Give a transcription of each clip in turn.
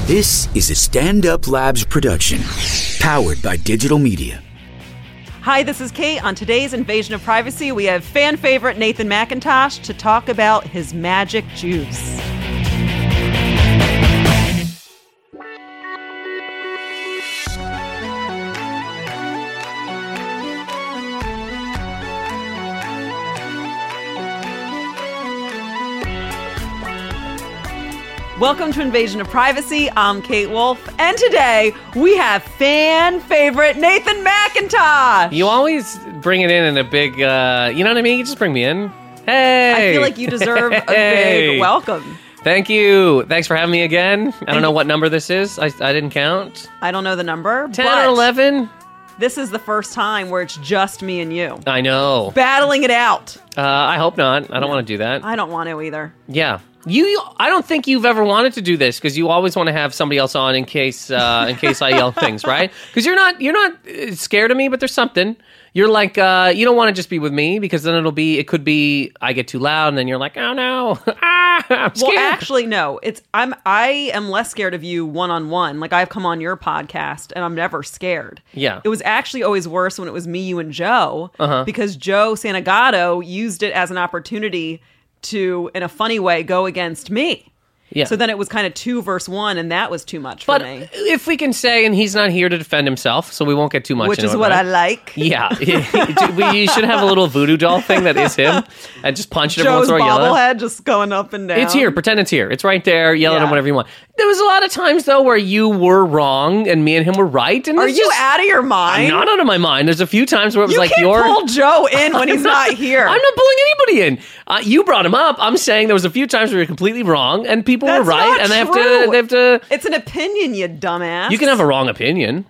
This is a Stand Up Labs production, powered by digital media. Hi, this is Kate. On today's Invasion of Privacy, we have fan favorite Nathan McIntosh to talk about his magic juice. Welcome to Invasion of Privacy. I'm Kate Wolf, and today we have fan favorite Nathan McIntosh. You always bring it in a big, you know what I mean? You just bring me in. Hey! I feel like you deserve a big welcome. Thank you. Thanks for having me again. I don't know what number this is. I didn't count. I don't know the number. 10 or 11? This is the first time where it's just me and you. I know. Battling it out. I hope not. I don't want to do that. I don't want to either. Yeah. I don't think you've ever wanted to do this because you always want to have somebody else on in case I yell things, right? Because you're not scared of me, but there's something. You're like you don't want to just be with me because then it could be I get too loud and then you're like, oh no, I'm scared. Well, actually, no. I am less scared of you one-on-one. Like I've come on your podcast and I'm never scared. Yeah. It was actually always worse when it was me, you, and Joe because Joe Santagato used it as an opportunity to, in a funny way, go against me. Yeah. So then it was kind of 2 versus 1, and that was too much for me. But if we can say, and he's not here to defend himself, so we won't get too much Which into is it, what right? I like. Yeah. You should have a little voodoo doll thing that is him, and just punch it every once Joe's in a while. bobblehead just going up and down. It's here. Pretend it's here. It's right there. Yell at him Yeah. whatever you want. There was a lot of times, though, where you were wrong, and me and him were right. And Are you out of your mind? I'm not out of my mind. There's a few times where it was You like, can't pull Joe in when he's not here. I'm not pulling anybody in. You brought him up. I'm saying there was a few times where you're completely wrong, and people That's were right, not and they true. have to. It's an opinion, you dumbass. You can have a wrong opinion.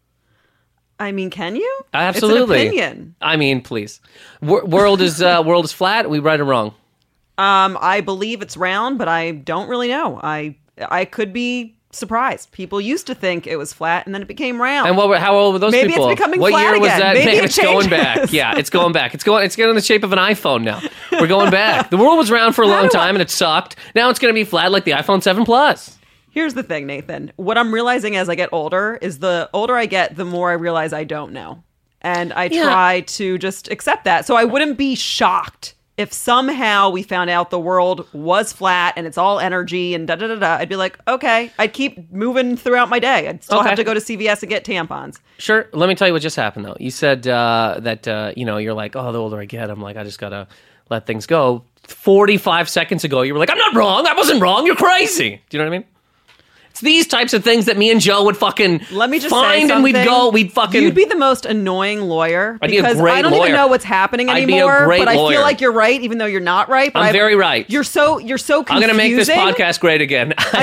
I mean, can you? Absolutely. It's an opinion. I mean, please. World is flat. We right or wrong? I believe it's round, but I don't really know. I could be surprised. People used to think it was flat, and then it became round. And how old were those Maybe people? Maybe it's becoming what flat year was again. that? Maybe Man, it it's going back. changes. Yeah, it's going back. It's getting the shape of an iPhone now. We're going back. The world was round for a long time, and it sucked. Now it's going to be flat like the iPhone 7 Plus. Here's the thing, Nathan. What I'm realizing as I get older is the older I get, the more I realize I don't know. And I try to just accept that. So I wouldn't be shocked if somehow we found out the world was flat and it's all energy and da-da-da-da. I'd be like, okay. I'd keep moving throughout my day. I'd still have to go to CVS and get tampons. Sure. Let me tell you what just happened, though. You said that, you're like, oh, the older I get, I'm like, I just got to let things go. 45 seconds ago, you were like, I'm not wrong. I wasn't wrong. You're crazy. Do you know what I mean? It's these types of things that me and Joe would fucking Let me just find, say and we'd something. we'd fucking... You'd be the most annoying lawyer I'd be a because great I don't lawyer. even know what's happening I'd be a anymore. great but I lawyer. feel like you're right, even though you're not right. But I'm very right. You're so confusing. I'm going to make this podcast great again. I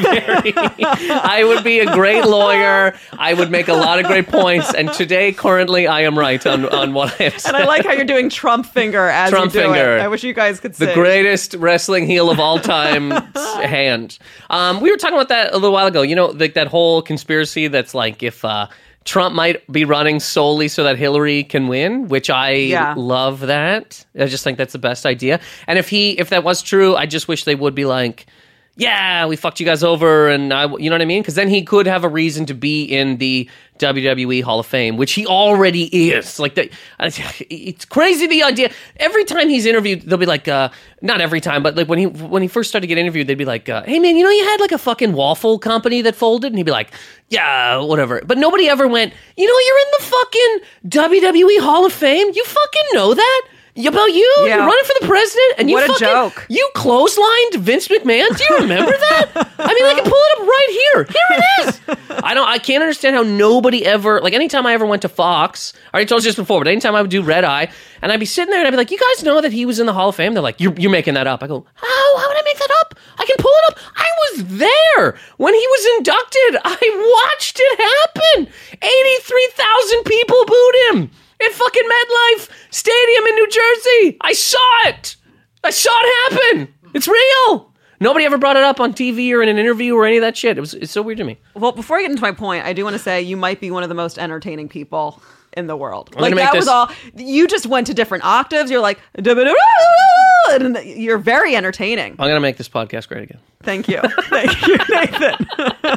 would be a great lawyer. I would make a lot of great points. And today, currently, I am right on what I have said. And I like how you're doing Trump finger as Trump you do finger. it. I wish you guys could see. The greatest wrestling heel of all time hand. We were talking about that a little while ago. You know, like that whole conspiracy that's like if Trump might be running solely so that Hillary can win, which I love that. I just think that's the best idea. And if that was true, I just wish they would be like, yeah, we fucked you guys over, and you know what I mean? Because then he could have a reason to be in the WWE Hall of Fame, which he already is. Like, it's crazy, the idea. Every time he's interviewed, they'll be like, not every time, but like when he first started to get interviewed, they'd be like, hey man, you know you had like a fucking waffle company that folded? And he'd be like, yeah, whatever. But nobody ever went, you know you're in the fucking WWE Hall of Fame? You fucking know that? About you? Yeah. You're running for the president? And you What a fucking, joke. You clotheslined Vince McMahon? Do you remember that? I mean, I can pull it up right here. Here it is. I can't understand how nobody ever, like anytime I ever went to Fox, I already told you this before, but anytime I would do Red Eye, and I'd be sitting there and I'd be like, you guys know that he was in the Hall of Fame? They're like, you're making that up. I go, how would I make that up? I can pull it up. I was there when he was inducted. I watched it happen. 83,000 people booed him at fucking MetLife Stadium in New Jersey. I saw it. I saw it happen. It's real. Nobody ever brought it up on TV or in an interview or any of that shit. It's so weird to me. Well, before I get into my point, I do want to say you might be one of the most entertaining people in the world. I'm Like gonna make that was this- all. You just went to different octaves. You're like, and you're very entertaining. I'm gonna make this podcast great again. Thank you, thank you, Nathan.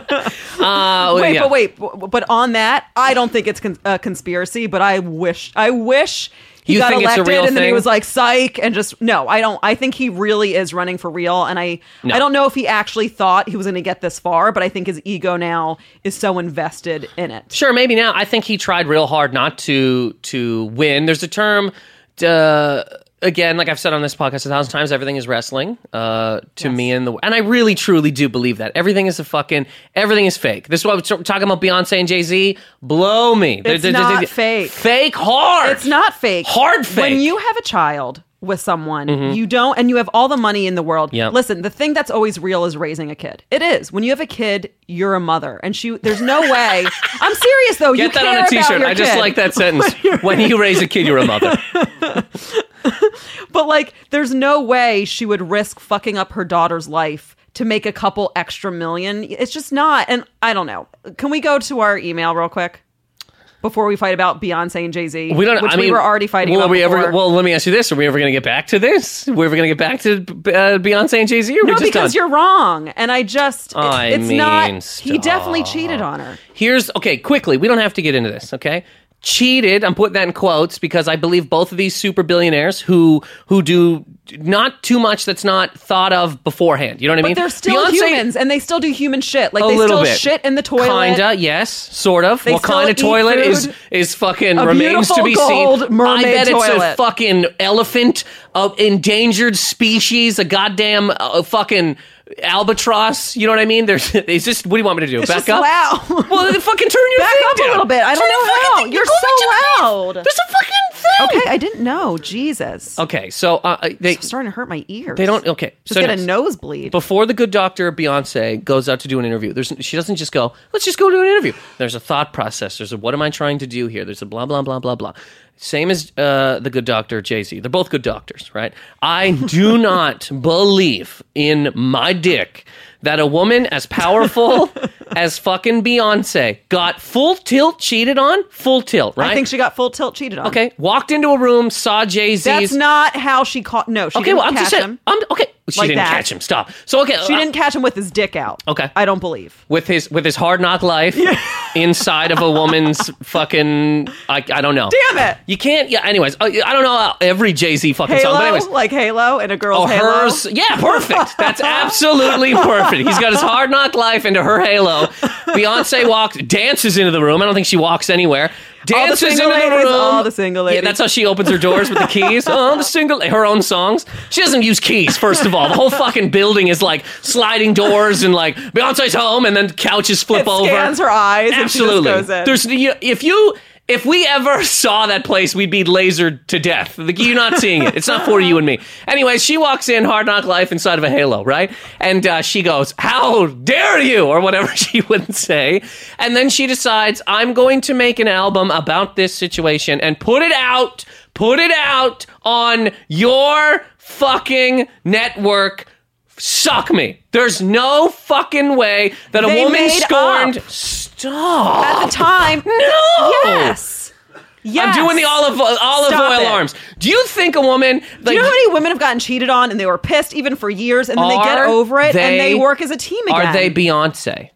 But on that, I don't think it's a conspiracy. But I wish he You got think it's a elected real and then he thing? was like, psych, and just no. I don't. I think he really is running for real, and I don't know if he actually thought he was going to get this far. But I think his ego now is so invested in it. Sure, maybe now. I think he tried real hard not to win. There's a term, again, like I've said on this podcast 1,000 times, everything is wrestling to me and I really truly do believe that. Everything is everything is fake. This is why we're talking about Beyonce and Jay-Z. Blow me. It's not fake. Fake hard. It's not fake. Hard fake. When you have a child with someone, you don't, and you have all the money in the world. Yep. Listen, the thing that's always real is raising a kid. It is. When you have a kid, you're a mother, and there's no way. I'm serious though. Get you that care on a about t-shirt. your I just kid. like that sentence. When you raise a kid, you're a mother. But like, there's no way she would risk fucking up her daughter's life to make a couple extra million. It's just not. And I don't know. Can we go to our email real quick before we fight about Beyonce and Jay-Z? We don't. We were already fighting about before. Well, let me ask you this: are we ever going to get back to this? We're ever going to get back to Beyonce and Jay-Z? Or No, we just because done? you're wrong. And I just, I it's mean, not. He stop. definitely cheated on her. Okay, quickly. We don't have to get into this. Okay. Cheated. I'm putting that in quotes because I believe both of these super billionaires who do not too much that's not thought of beforehand. You know what I mean? But they're still humans, and they still do human shit. Like A they little still bit. shit in the toilet. Kinda, yes, sort of. They What kind of still eat toilet food. is fucking A remains to be beautiful gold seen. mermaid I bet it's a toilet. fucking elephant, endangered species, a goddamn fucking albatross. You know what I mean? It's just. What do you want me to do? It's Back just up? loud. Well, then fucking turn your Back thing up down. a little bit. I don't Turn your know fucking how. thing- You're going so to loud. There's a fucking thing. Okay, I didn't know. Jesus. Okay, so they It's starting to hurt my ears. they don't. Okay, Just so get a next. nosebleed. Before the good doctor Beyonce goes out to do an interview, she doesn't just go, let's just go do an interview. There's a thought process. There's a what am I trying to do here? There's a blah, blah, blah, blah, blah. Same as the good doctor Jay-Z. They're both good doctors, right? I do not believe in my dick that a woman as powerful as fucking Beyonce got full tilt cheated on. Full tilt, right? I think she got full tilt cheated on. Okay, walked into a room, saw Jay-Z's. That's not how she caught. No, she Okay, didn't well, I'm catch just saying. him. Okay, she Like didn't that. catch him. Stop. So okay, She didn't catch him with his dick out. Okay. I don't believe. with his hard knock life inside of a woman's fucking. I don't know. Damn it. You can't. Yeah. Anyways, I don't know how every Jay-Z fucking Halo, song, but anyways. like Halo and a girl's Oh, Halo. hers. Yeah, perfect. That's absolutely perfect. He's got his hard knock life into her Halo. Beyonce dances into the room. I don't think she walks anywhere. Dances into single the ladies, room. all the single Yeah, ladies. that's how she opens her doors with the keys. Oh, the single. Her own songs. She doesn't use keys. First of all, the whole fucking building is like sliding doors and like Beyonce's home, and then couches flip It over. scans her eyes Absolutely. and she just goes in. If we ever saw that place, we'd be lasered to death. You're not seeing it. It's not for you and me. Anyways, she walks in, hard knock life inside of a Halo, right? And she goes, "How dare you?" or whatever she wouldn't say. And then she decides, I'm going to make an album about this situation and put it out on your fucking network. Suck me. There's no fucking way that a They woman made scorned. up. Stop. At the time. No. Yes. Yes. I'm doing the olive Stop oil it. arms. Do you think a woman like Do you know how many women have gotten cheated on and they were pissed even for years and then they get Are over it and they- they work as a team again? are they Beyonce?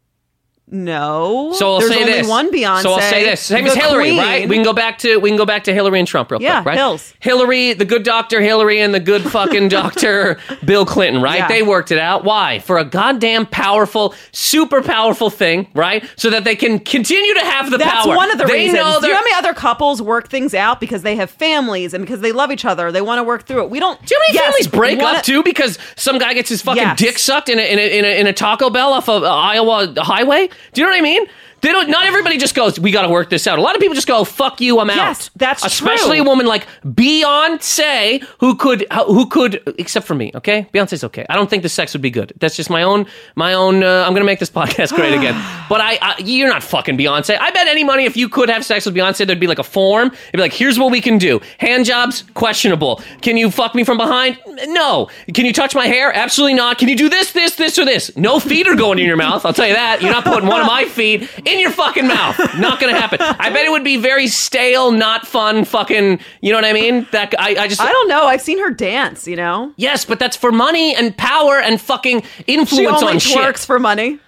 No. So I'll There's say only this. one Beyonce. So I'll say this. Same the as Hillary, Queen. right? We can go back to Hillary and Trump real Yeah, quick, right? Hills. Hillary, the good doctor Hillary, and the good fucking doctor Bill Clinton, right? Yeah. They worked it out. Why? For a goddamn powerful, super powerful thing, right? So that they can continue to have the That's power. one of the they reasons. Know Do you know they're- how many other couples work things out because they have families and because they love each other? They want to work through it. We don't. Do you know how many families break one up of- too because some guy gets his fucking Yes. dick sucked in a Taco Bell off of Iowa highway? Do you know what I mean? They don't. Not everybody just goes, "We got to work this out." A lot of people just go, "Fuck you, I'm out." Yes, that's especially true. a woman like Beyonce who could, except for me. Okay, Beyonce's okay. I don't think the sex would be good. That's just my own. I'm gonna make this podcast great again. But you're not fucking Beyonce. I bet any money if you could have sex with Beyonce, there'd be like a form. It'd be like, "Here's what we can do. Hand jobs, questionable. Can you fuck me from behind? No. Can you touch my hair? Absolutely not. Can you do this, or this? No feet are going in your mouth. I'll tell you that. You're not putting one of my feet in your fucking mouth. Not gonna happen. I bet it would be very stale, not fun, fucking, you know what I mean? That I don't know. I've seen her dance, you know? Yes, but that's for money and power and fucking influence on shit. She only twerks for money.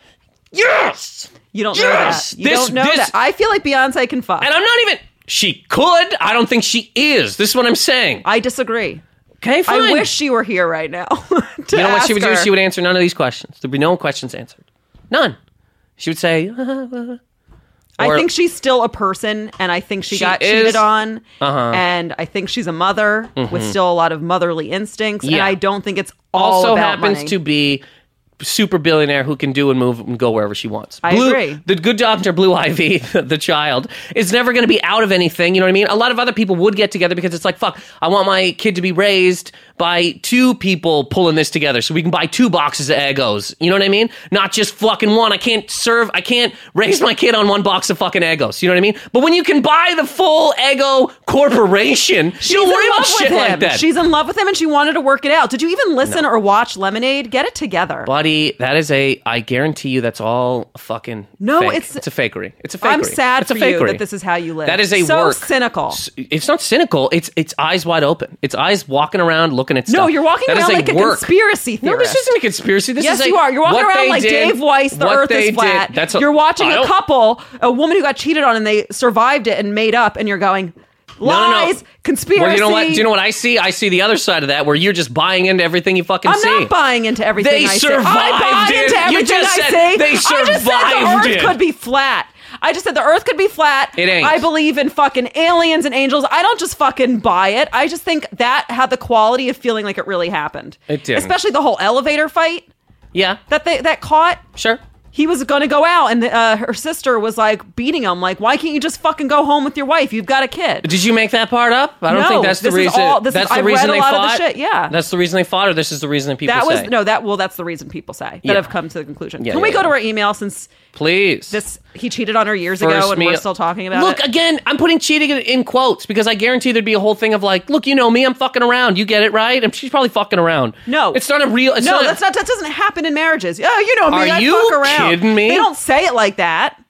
Yes! You don't know that. You don't know that. I feel like Beyonce can fuck. And I'm not even... She could. I don't think she is. This is what I'm saying. I disagree. Okay, fine. I wish she were here right now. You know what she would do? She would answer none of these questions. There'd be no questions answered. None. She would say... I think she's still a person, and I think she got cheated on, and I think she's a mother with still a lot of motherly instincts, and I don't think it's all also about happens money. to be super billionaire who can do and move and go wherever she wants. I agree. The good doctor, Blue Ivy, the child, is never going to be out of anything. You know what I mean? A lot of other people would get together because it's like, fuck, I want my kid to be raised by two people pulling this together so we can buy 2 boxes of Eggos. You know what I mean? Not just fucking one. I can't raise my kid on 1 box of fucking Eggos. You know what I mean? But when you can buy the full Eggo corporation, you don't worry about shit like that. She's in love with him and she wanted to work it out. Did you even listen or watch Lemonade? Get it together. Buddy, that is I guarantee you that's all a fucking fake. It's a fakery. It's a fakery. I'm sad it's for you that this is how you live. That is so work. cynical. It's not cynical. It's eyes wide open. It's eyes walking around looking at stuff. No, you're walking around like a conspiracy theorist. No, this isn't a conspiracy. This is you are. You're walking around like Dave Weiss, the earth is flat. You're watching a couple, a woman who got cheated on and they survived it and made up, and you're going, lies, conspiracy. Well, you know what? Do you know what I see? I see the other side of that, where you're just buying into everything you fucking see. I'm not buying into everything I see. They survived I buy it. into everything You just said I see. they survived I just said the it. earth could be flat. I just said the earth could be flat. It ain't. I believe in fucking aliens and angels. I don't just fucking buy it. I just think that had the quality of feeling like it really happened. It did. Especially the whole elevator fight. Yeah. That caught. Sure. He was going to go out, and her sister was like beating him, like, "Why can't you just fucking go home with your wife? You've got a kid." Did you make that part up? I don't think that's the reason. That's the reason they fought. Of the shit, yeah. That's the reason they fought, or this is the reason that people say. That's the reason people say that have come to the conclusion. Yeah, Can we go to our email since please he cheated on her years ago and we're still talking about it? Look, again, I'm putting cheating in quotes because I guarantee there'd be a whole thing of like, look, you know me, I'm fucking around. You get it, right? And she's probably fucking around. No. It's not a real... that doesn't happen in marriages. Oh, you know me, I fuck around. Are you kidding me? They don't say it like that.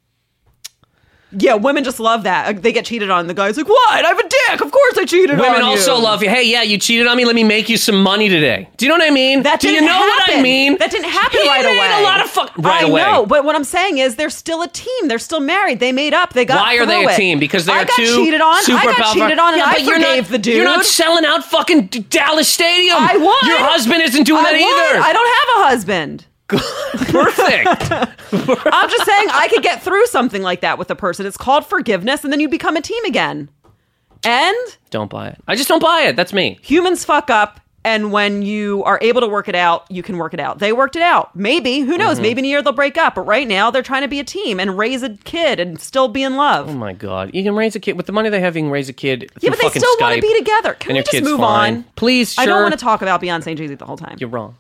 Yeah, women just love that. They get cheated on. The guy's like, "What? I have a dick. Of course I cheated on you." Women also love you. Hey, yeah, you cheated on me. Let me make you some money today. Do you know what I mean? That didn't Do you know happen. what I mean? That didn't happen he right made away. a lot of right away. I know, but what I'm saying is they're still a team. They're still married. They made up. They got Why are they a team? Because they are two cheated on. super I got cheated on, and I forgave the dude. You're not selling out fucking Dallas Stadium. I won. Your husband isn't doing that either. I don't have a husband. Perfect. I'm just saying I could get through something like that with a person. It's called forgiveness, and then you become a team again. And don't buy it. I just don't buy it. That's me. Humans fuck up, and when you are able to work it out, you can work it out. They worked it out. Maybe, who knows? Maybe in a year they'll break up. But right now they're trying to be a team and raise a kid and still be in love. Oh my God. You can raise a kid with the money they have. You can raise a kid. Yeah, but they still want to be together. Can we just move on? Please, sure. I don't want to talk about Beyonce and Jay-Z the whole time. You're wrong.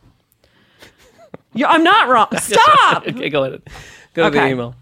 I'm not wrong. Stop. Okay, go ahead. Go to the email.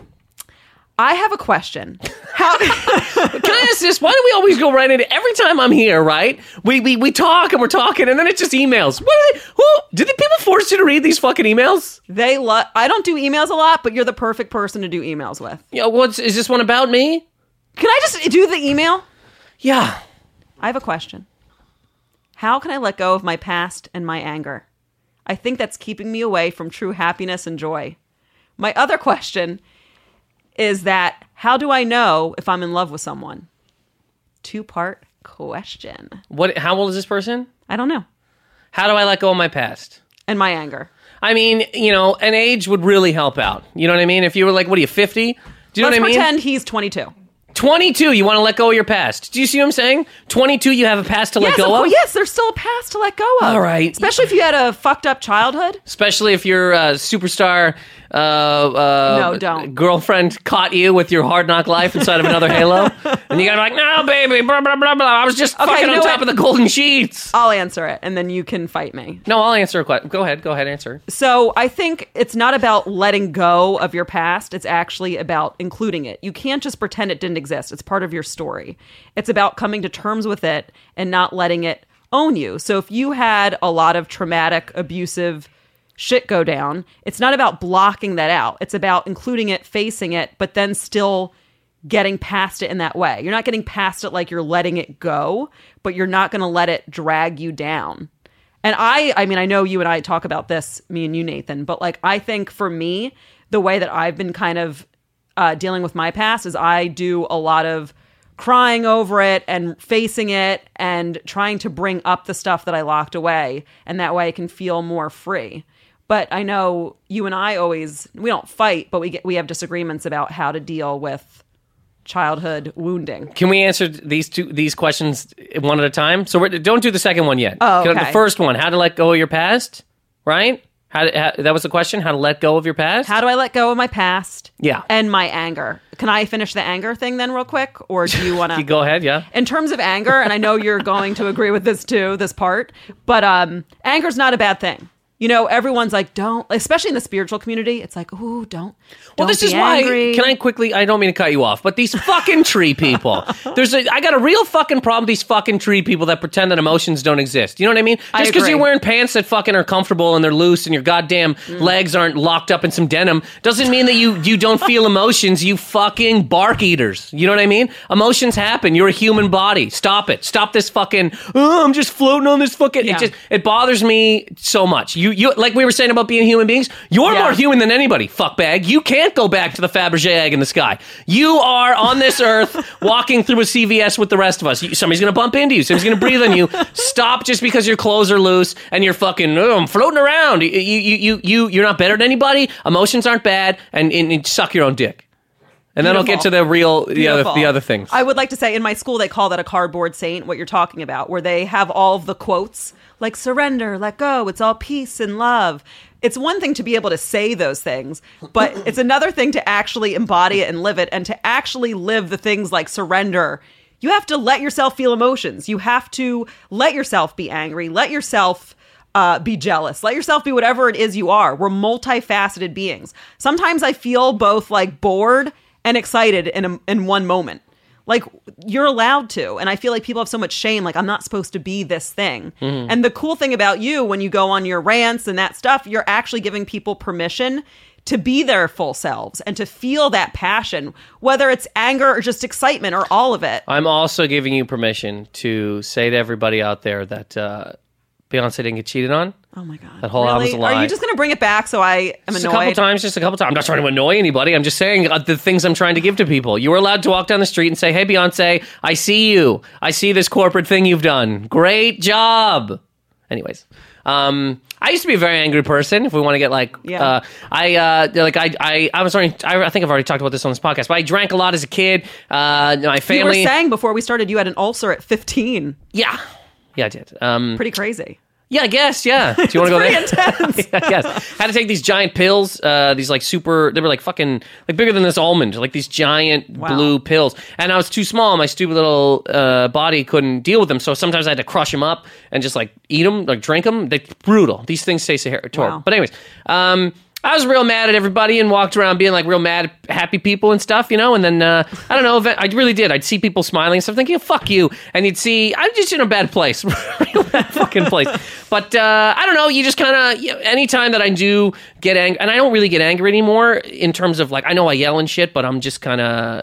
I have a question. How can I ask this? Why do we always go right into every time I'm here? Right? We talk and we're talking, and then it's just emails. Did the people force you to read these fucking emails? I don't do emails a lot, but you're the perfect person to do emails with. Yeah. Is this one about me? Can I just do the email? Yeah. I have a question. How can I let go of my past and my anger? I think that's keeping me away from true happiness and joy. My other question is that how do I know if I'm in love with someone? 2-part question. How old is this person? I don't know. How do I let go of my past? And my anger. I mean, an age would really help out. You know what I mean? If you were like, what are you, 50? Do you know what I mean? Let's pretend he's 22. 22, you want to let go of your past. Do you see what I'm saying? 22, you have a past to let go of? Yes, there's still a past to let go of. All right. Especially if you had a fucked up childhood. Especially if your superstar no, don't. girlfriend caught you with your hard knock life inside of another Halo. And you gotta be like, no, baby, blah, blah, blah, blah. I was just fucking on top of the golden sheets. I'll answer it, and then you can fight me. No, I'll answer a question. Go ahead, answer. So I think it's not about letting go of your past. It's actually about including it. You can't just pretend it didn't exist. It's part of your story. It's about coming to terms with it and not letting it own you. So if you had a lot of traumatic, abusive shit go down. It's not about blocking that out. It's about including it, facing it, but then still getting past it in that way. You're not getting past it like you're letting it go, but you're not going to let it drag you down. And I mean, I know you and I talk about this, me and you, Nathan, but like, I think for me, the way that I've been kind of dealing with my past is I do a lot of crying over it and facing it and trying to bring up the stuff that I locked away. And that way I can feel more free. But I know you and I we don't fight, but we have disagreements about how to deal with childhood wounding. Can we answer these questions one at a time? So don't do the second one yet. Oh, okay. The first one, how to let go of your past, right? That was the question, how to let go of your past? How do I let go of my past? Yeah. And my anger. Can I finish the anger thing then real quick? Or do you want to... You go ahead, yeah. In terms of anger, and I know you're going to agree with this too, this part, but anger's not a bad thing. You know, everyone's like, don't, especially in the spiritual community, it's like, ooh, don't. Well, this be is why, angry. can I quickly, I don't mean to cut you off, but these fucking tree people, I got a real fucking problem with these fucking tree people that pretend that emotions don't exist. You know what I mean? Just because you're wearing pants that fucking are comfortable and they're loose and your goddamn legs aren't locked up in some denim, doesn't mean that you don't feel emotions, you fucking bark eaters. You know what I mean? Emotions happen. You're a human body. Stop it. Stop this fucking, oh, I'm just floating on this fucking, Yeah. it bothers me so much. You like we were saying about being human beings, you're more human than anybody, fuckbag. You can't go back to the Fabergé egg in the sky. You are on this earth walking through a CVS with the rest of us. Somebody's going to bump into you. Somebody's going to breathe on you. Stop just because your clothes are loose and you're fucking, I'm floating around. You're not better than anybody. Emotions aren't bad, and suck your own dick. And then I'll get to the other things. I would like to say in my school, they call that a cardboard saint, what you're talking about, where they have all of the quotes like surrender, let go, it's all peace and love. It's one thing to be able to say those things, but it's another thing to actually embody it and live it, and to actually live the things like surrender. You have to let yourself feel emotions. You have to let yourself be angry, let yourself be jealous, let yourself be whatever it is you are. We're multifaceted beings. Sometimes I feel both like bored and excited in one moment. Like, you're allowed to. And I feel like people have so much shame. Like, I'm not supposed to be this thing. Mm-hmm. And the cool thing about you, when you go on your rants and that stuff, you're actually giving people permission to be their full selves and to feel that passion, whether it's anger or just excitement or all of it. I'm also giving you permission to say to everybody out there that Beyonce didn't get cheated on. Oh my God. That whole album's a lie. Are you just going to bring it back so I am annoyed? Just a couple times. I'm not trying to annoy anybody. I'm just saying the things I'm trying to give to people. You were allowed to walk down the street and say, hey, Beyonce, I see you. I see this corporate thing you've done. Great job. Anyways. I used to be a very angry person. If we want to get like, I was already. I think I've already talked about this on this podcast. But I drank a lot as a kid. My family. You were saying before we started, you had an ulcer at 15. Yeah, I did. Pretty crazy. Yeah, I guess. Yeah. Do you want to go there? Intense. Yeah, I guess. Had to take these giant pills. These like super. They were like fucking like bigger than this almond. Like these giant blue pills. And I was too small. My stupid little body couldn't deal with them. So sometimes I had to crush them up and just like eat them, like drink them. They're brutal. These things taste horrible. Wow. But anyways, I was real mad at everybody and walked around being like real mad at happy people and stuff, you know, and then, I don't know, I really did. I'd see people smiling and stuff thinking, fuck you. And you'd see, I'm just in a bad place, real bad fucking place. But, I don't know, you just kind of, anytime that I do get angry, and I don't really get angry anymore in terms of like, I know I yell and shit, but I'm just kind of,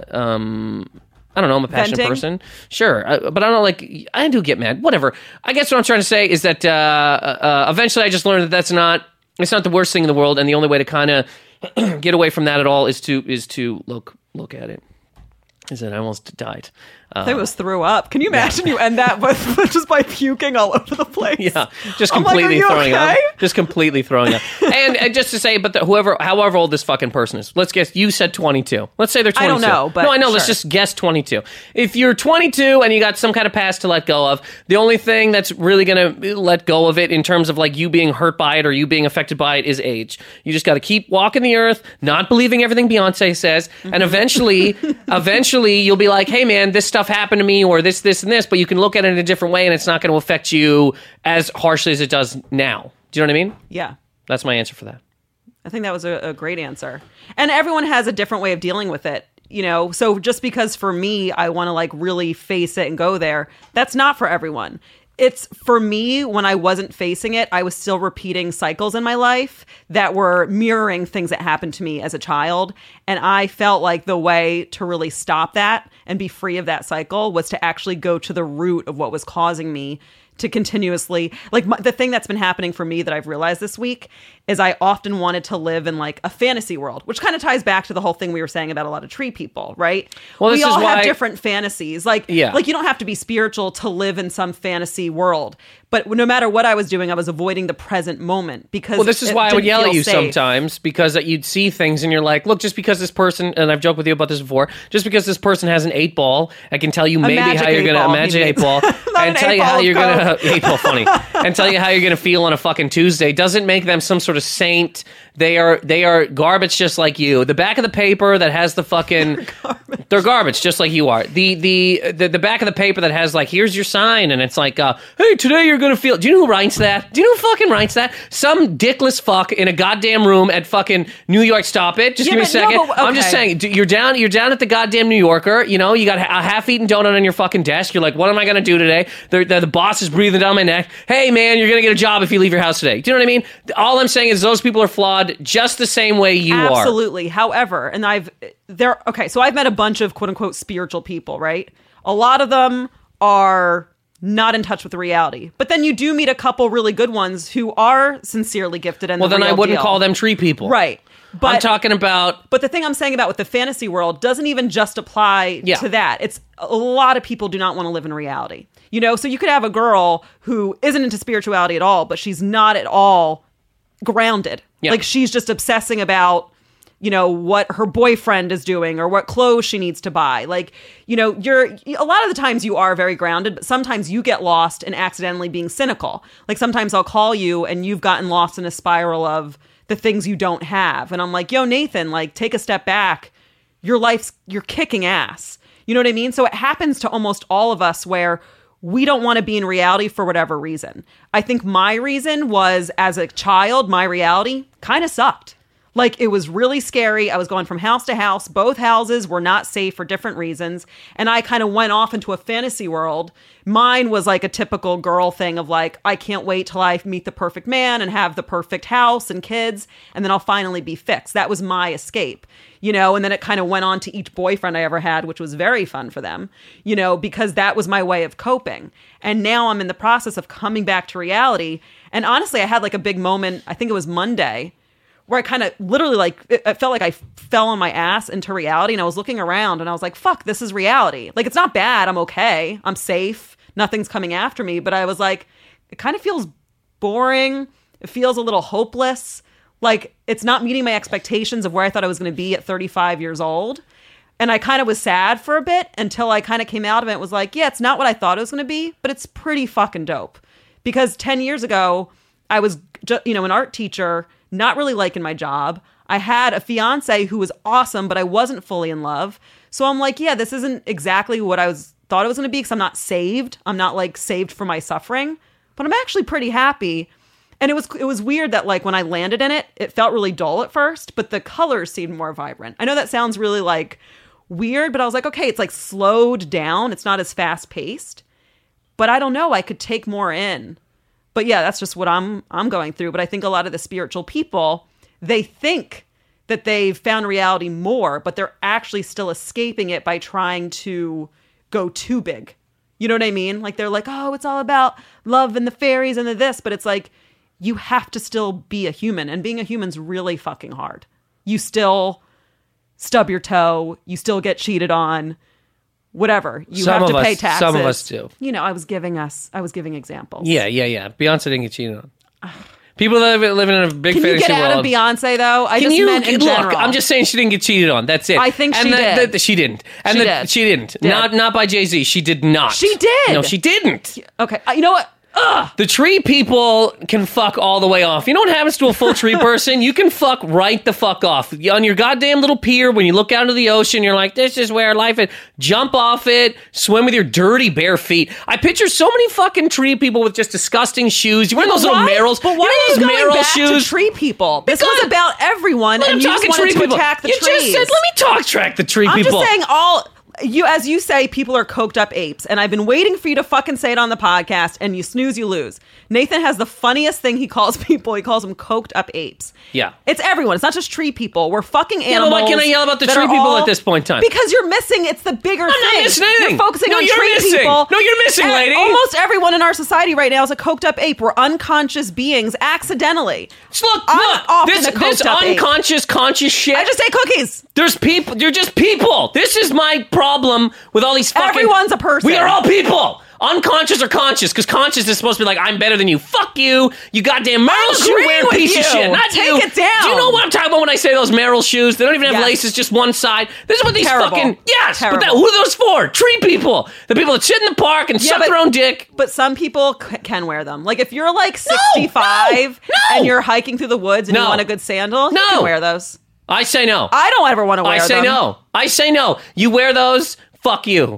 I don't know, I'm a passionate person. Sure. But I don't like, I do get mad, whatever. I guess what I'm trying to say is that, eventually I just learned that it's not the worst thing in the world, and the only way to kind of get away from that at all is to look at it. Is that I almost died. I almost threw up. Can you imagine you end that with just by puking all over the place? Yeah, just completely throwing up. Just completely throwing up. And just to say, but however old this fucking person is, let's guess. You said 22. Let's say they're 22. I don't know, but no, I know. Sure. Let's just guess 22. If you're 22 and you got some kind of past to let go of, the only thing that's really going to let go of it in terms of like you being hurt by it or you being affected by it is age. You just got to keep walking the earth, not believing everything Beyonce says, and eventually you'll be like, hey man, this stuff happened to me, or this, and this, but you can look at it in a different way and it's not going to affect you as harshly as it does now. Do you know what I mean? Yeah. That's my answer for that. I think that was a great answer. And everyone has a different way of dealing with it, you know? So just because for me, I want to like really face it and go there, that's not for everyone. it's for me, when I wasn't facing it, I was still repeating cycles in my life that were mirroring things that happened to me as a child. And I felt like the way to really stop that and be free of that cycle was to actually go to the root of what was causing me to continuously, like the thing that's been happening for me that I've realized this week is I often wanted to live in like a fantasy world, which kind of ties back to the whole thing we were saying about a lot of tree people, right? Well, we this all is why have different fantasies. Like you don't have to be spiritual to live in some fantasy world. But no matter what I was doing, I was avoiding the present moment because this is why I would yell at you sometimes, because you'd see things and you're like, look, just because this person, and I've joked with you about this before, just because this person has an 8-ball, I can tell you maybe how you're going to imagine 8-ball and tell you how you're going to 8-ball funny and tell you how you're going to feel on a fucking Tuesday doesn't make them some sort of saint. They are garbage just like you. The back of the paper that has the fucking they're garbage just like you are. The back of the paper that has like, here's your sign, and it's like, hey, today you're gonna feel. Do you know who writes that? Do you know who fucking writes that? Some dickless fuck in a goddamn room at fucking New York. Stop it. Just give me a second. No, okay. I'm just saying, you're down at the goddamn New Yorker. You know, you got a half-eaten donut on your fucking desk. You're like, what am I gonna do today? The boss is breathing down my neck. Hey man, you're gonna get a job if you leave your house today. Do you know what I mean? All I'm saying is those people are flawed just the same way you are. Absolutely. However, and so I've met a bunch of quote unquote spiritual people, right? A lot of them are not in touch with the reality. But then you do meet a couple really good ones who are sincerely gifted and then I wouldn't call them tree people. Right. But I'm talking about... But the thing I'm saying about with the fantasy world doesn't even just apply to that. It's a lot of people do not want to live in reality. You know, so you could have a girl who isn't into spirituality at all, but she's not at all grounded. Yeah. Like she's just obsessing about, you know, what her boyfriend is doing or what clothes she needs to buy. Like, you know, a lot of the times you are very grounded, but sometimes you get lost in accidentally being cynical. Like sometimes I'll call you and you've gotten lost in a spiral of the things you don't have. And I'm like, yo, Nathan, like take a step back. You're kicking ass. You know what I mean? So it happens to almost all of us where we don't want to be in reality for whatever reason. I think my reason was, as a child, my reality kind of sucked. Like, it was really scary. I was going from house to house. Both houses were not safe for different reasons. And I kind of went off into a fantasy world. Mine was like a typical girl thing of like, I can't wait till I meet the perfect man and have the perfect house and kids, and then I'll finally be fixed. That was my escape, you know, and then it kind of went on to each boyfriend I ever had, which was very fun for them, you know, because that was my way of coping. And now I'm in the process of coming back to reality. And honestly, I had like a big moment, I think it was Monday, where I kind of literally like, it felt like I fell on my ass into reality, and I was looking around and I was like, fuck, this is reality. Like, it's not bad. I'm okay. I'm safe. Nothing's coming after me. But I was like, it kind of feels boring. It feels a little hopeless. Like, it's not meeting my expectations of where I thought I was going to be at 35 years old. And I kind of was sad for a bit until I kind of came out of it and was like, yeah, it's not what I thought it was going to be, but it's pretty fucking dope. Because 10 years ago, I was just, you know, an art teacher, not really liking my job. I had a fiance who was awesome, but I wasn't fully in love. So I'm like, yeah, this isn't exactly what I thought it was going to be, because I'm not saved. I'm not like saved for my suffering, but I'm actually pretty happy. And it was weird that like when I landed in it, it felt really dull at first, but the colors seemed more vibrant. I know that sounds really like weird, but I was like, okay, it's like slowed down. It's not as fast paced, but I don't know. I could take more in. But yeah, that's just what I'm going through. But I think a lot of the spiritual people, they think that they've found reality more, but they're actually still escaping it by trying to go too big. You know what I mean? Like they're like, oh, it's all about love and the fairies and the this, but it's like, you have to still be a human, and being a human's really fucking hard. You still stub your toe. You still get cheated on. Whatever. You have to pay taxes. Some of us do. You know, I was giving examples. Yeah. Beyonce didn't get cheated on. People that live in a big fantasy world. Can you get out of Beyonce, though? I just meant in general. Look, I'm just saying she didn't get cheated on. That's it. I think she did. She didn't. She didn't. Not by Jay-Z. She did not. She did. No, she didn't. Okay. You know what? Ugh. The tree people can fuck all the way off. You know what happens to a full tree person? You can fuck right the fuck off. On your goddamn little pier, when you look out into the ocean, you're like, this is where life is. Jump off it, swim with your dirty bare feet. I picture so many fucking tree people with just disgusting shoes. You wear those little Merrells. But why are you going back to tree people? This was about everyone, and you just wanted to attack the trees. You just said, let me talk track the tree people. I'm just saying as you say, people are coked up apes, and I've been waiting for you to fucking say it on the podcast, and you snooze, you lose. Nathan has the funniest thing he calls people. He calls them coked up apes. Yeah. It's everyone. It's not just tree people. We're fucking animals. Yeah, but why can't I yell about the that tree are people all- at this point in time? Because you're missing. It's the bigger thing. I'm not missing anything. You're focusing No, on you're tree missing. people. No, you're missing, lady. Almost everyone in our society right now is a coked up ape. We're unconscious beings accidentally. Look, I'm often this a coked up ape. unconscious, conscious shit. I just ate cookies. There's people. You're just people. This is my problem with all these fucking. Everyone's a person. We are all people. Unconscious or conscious, because conscious is supposed to be like, I'm better than you. Fuck you. You goddamn Merrill shoe agreeing wearing with piece of you. shit. Not Take you. it down. Do you know what I'm talking about when I say those Merrill shoes? They don't even have Yes. laces, just one side. This is what these Terrible. fucking. Yes. Terrible. But who are those for? Tree people. The people that sit in the park and suck but- their own dick. But some people can wear them. Like if you're like 65 no. and you're hiking through the woods and you No. want a good sandal, you No. can wear those. I say no. I don't ever want to wear I them. say no. I say no. You wear those, fuck you.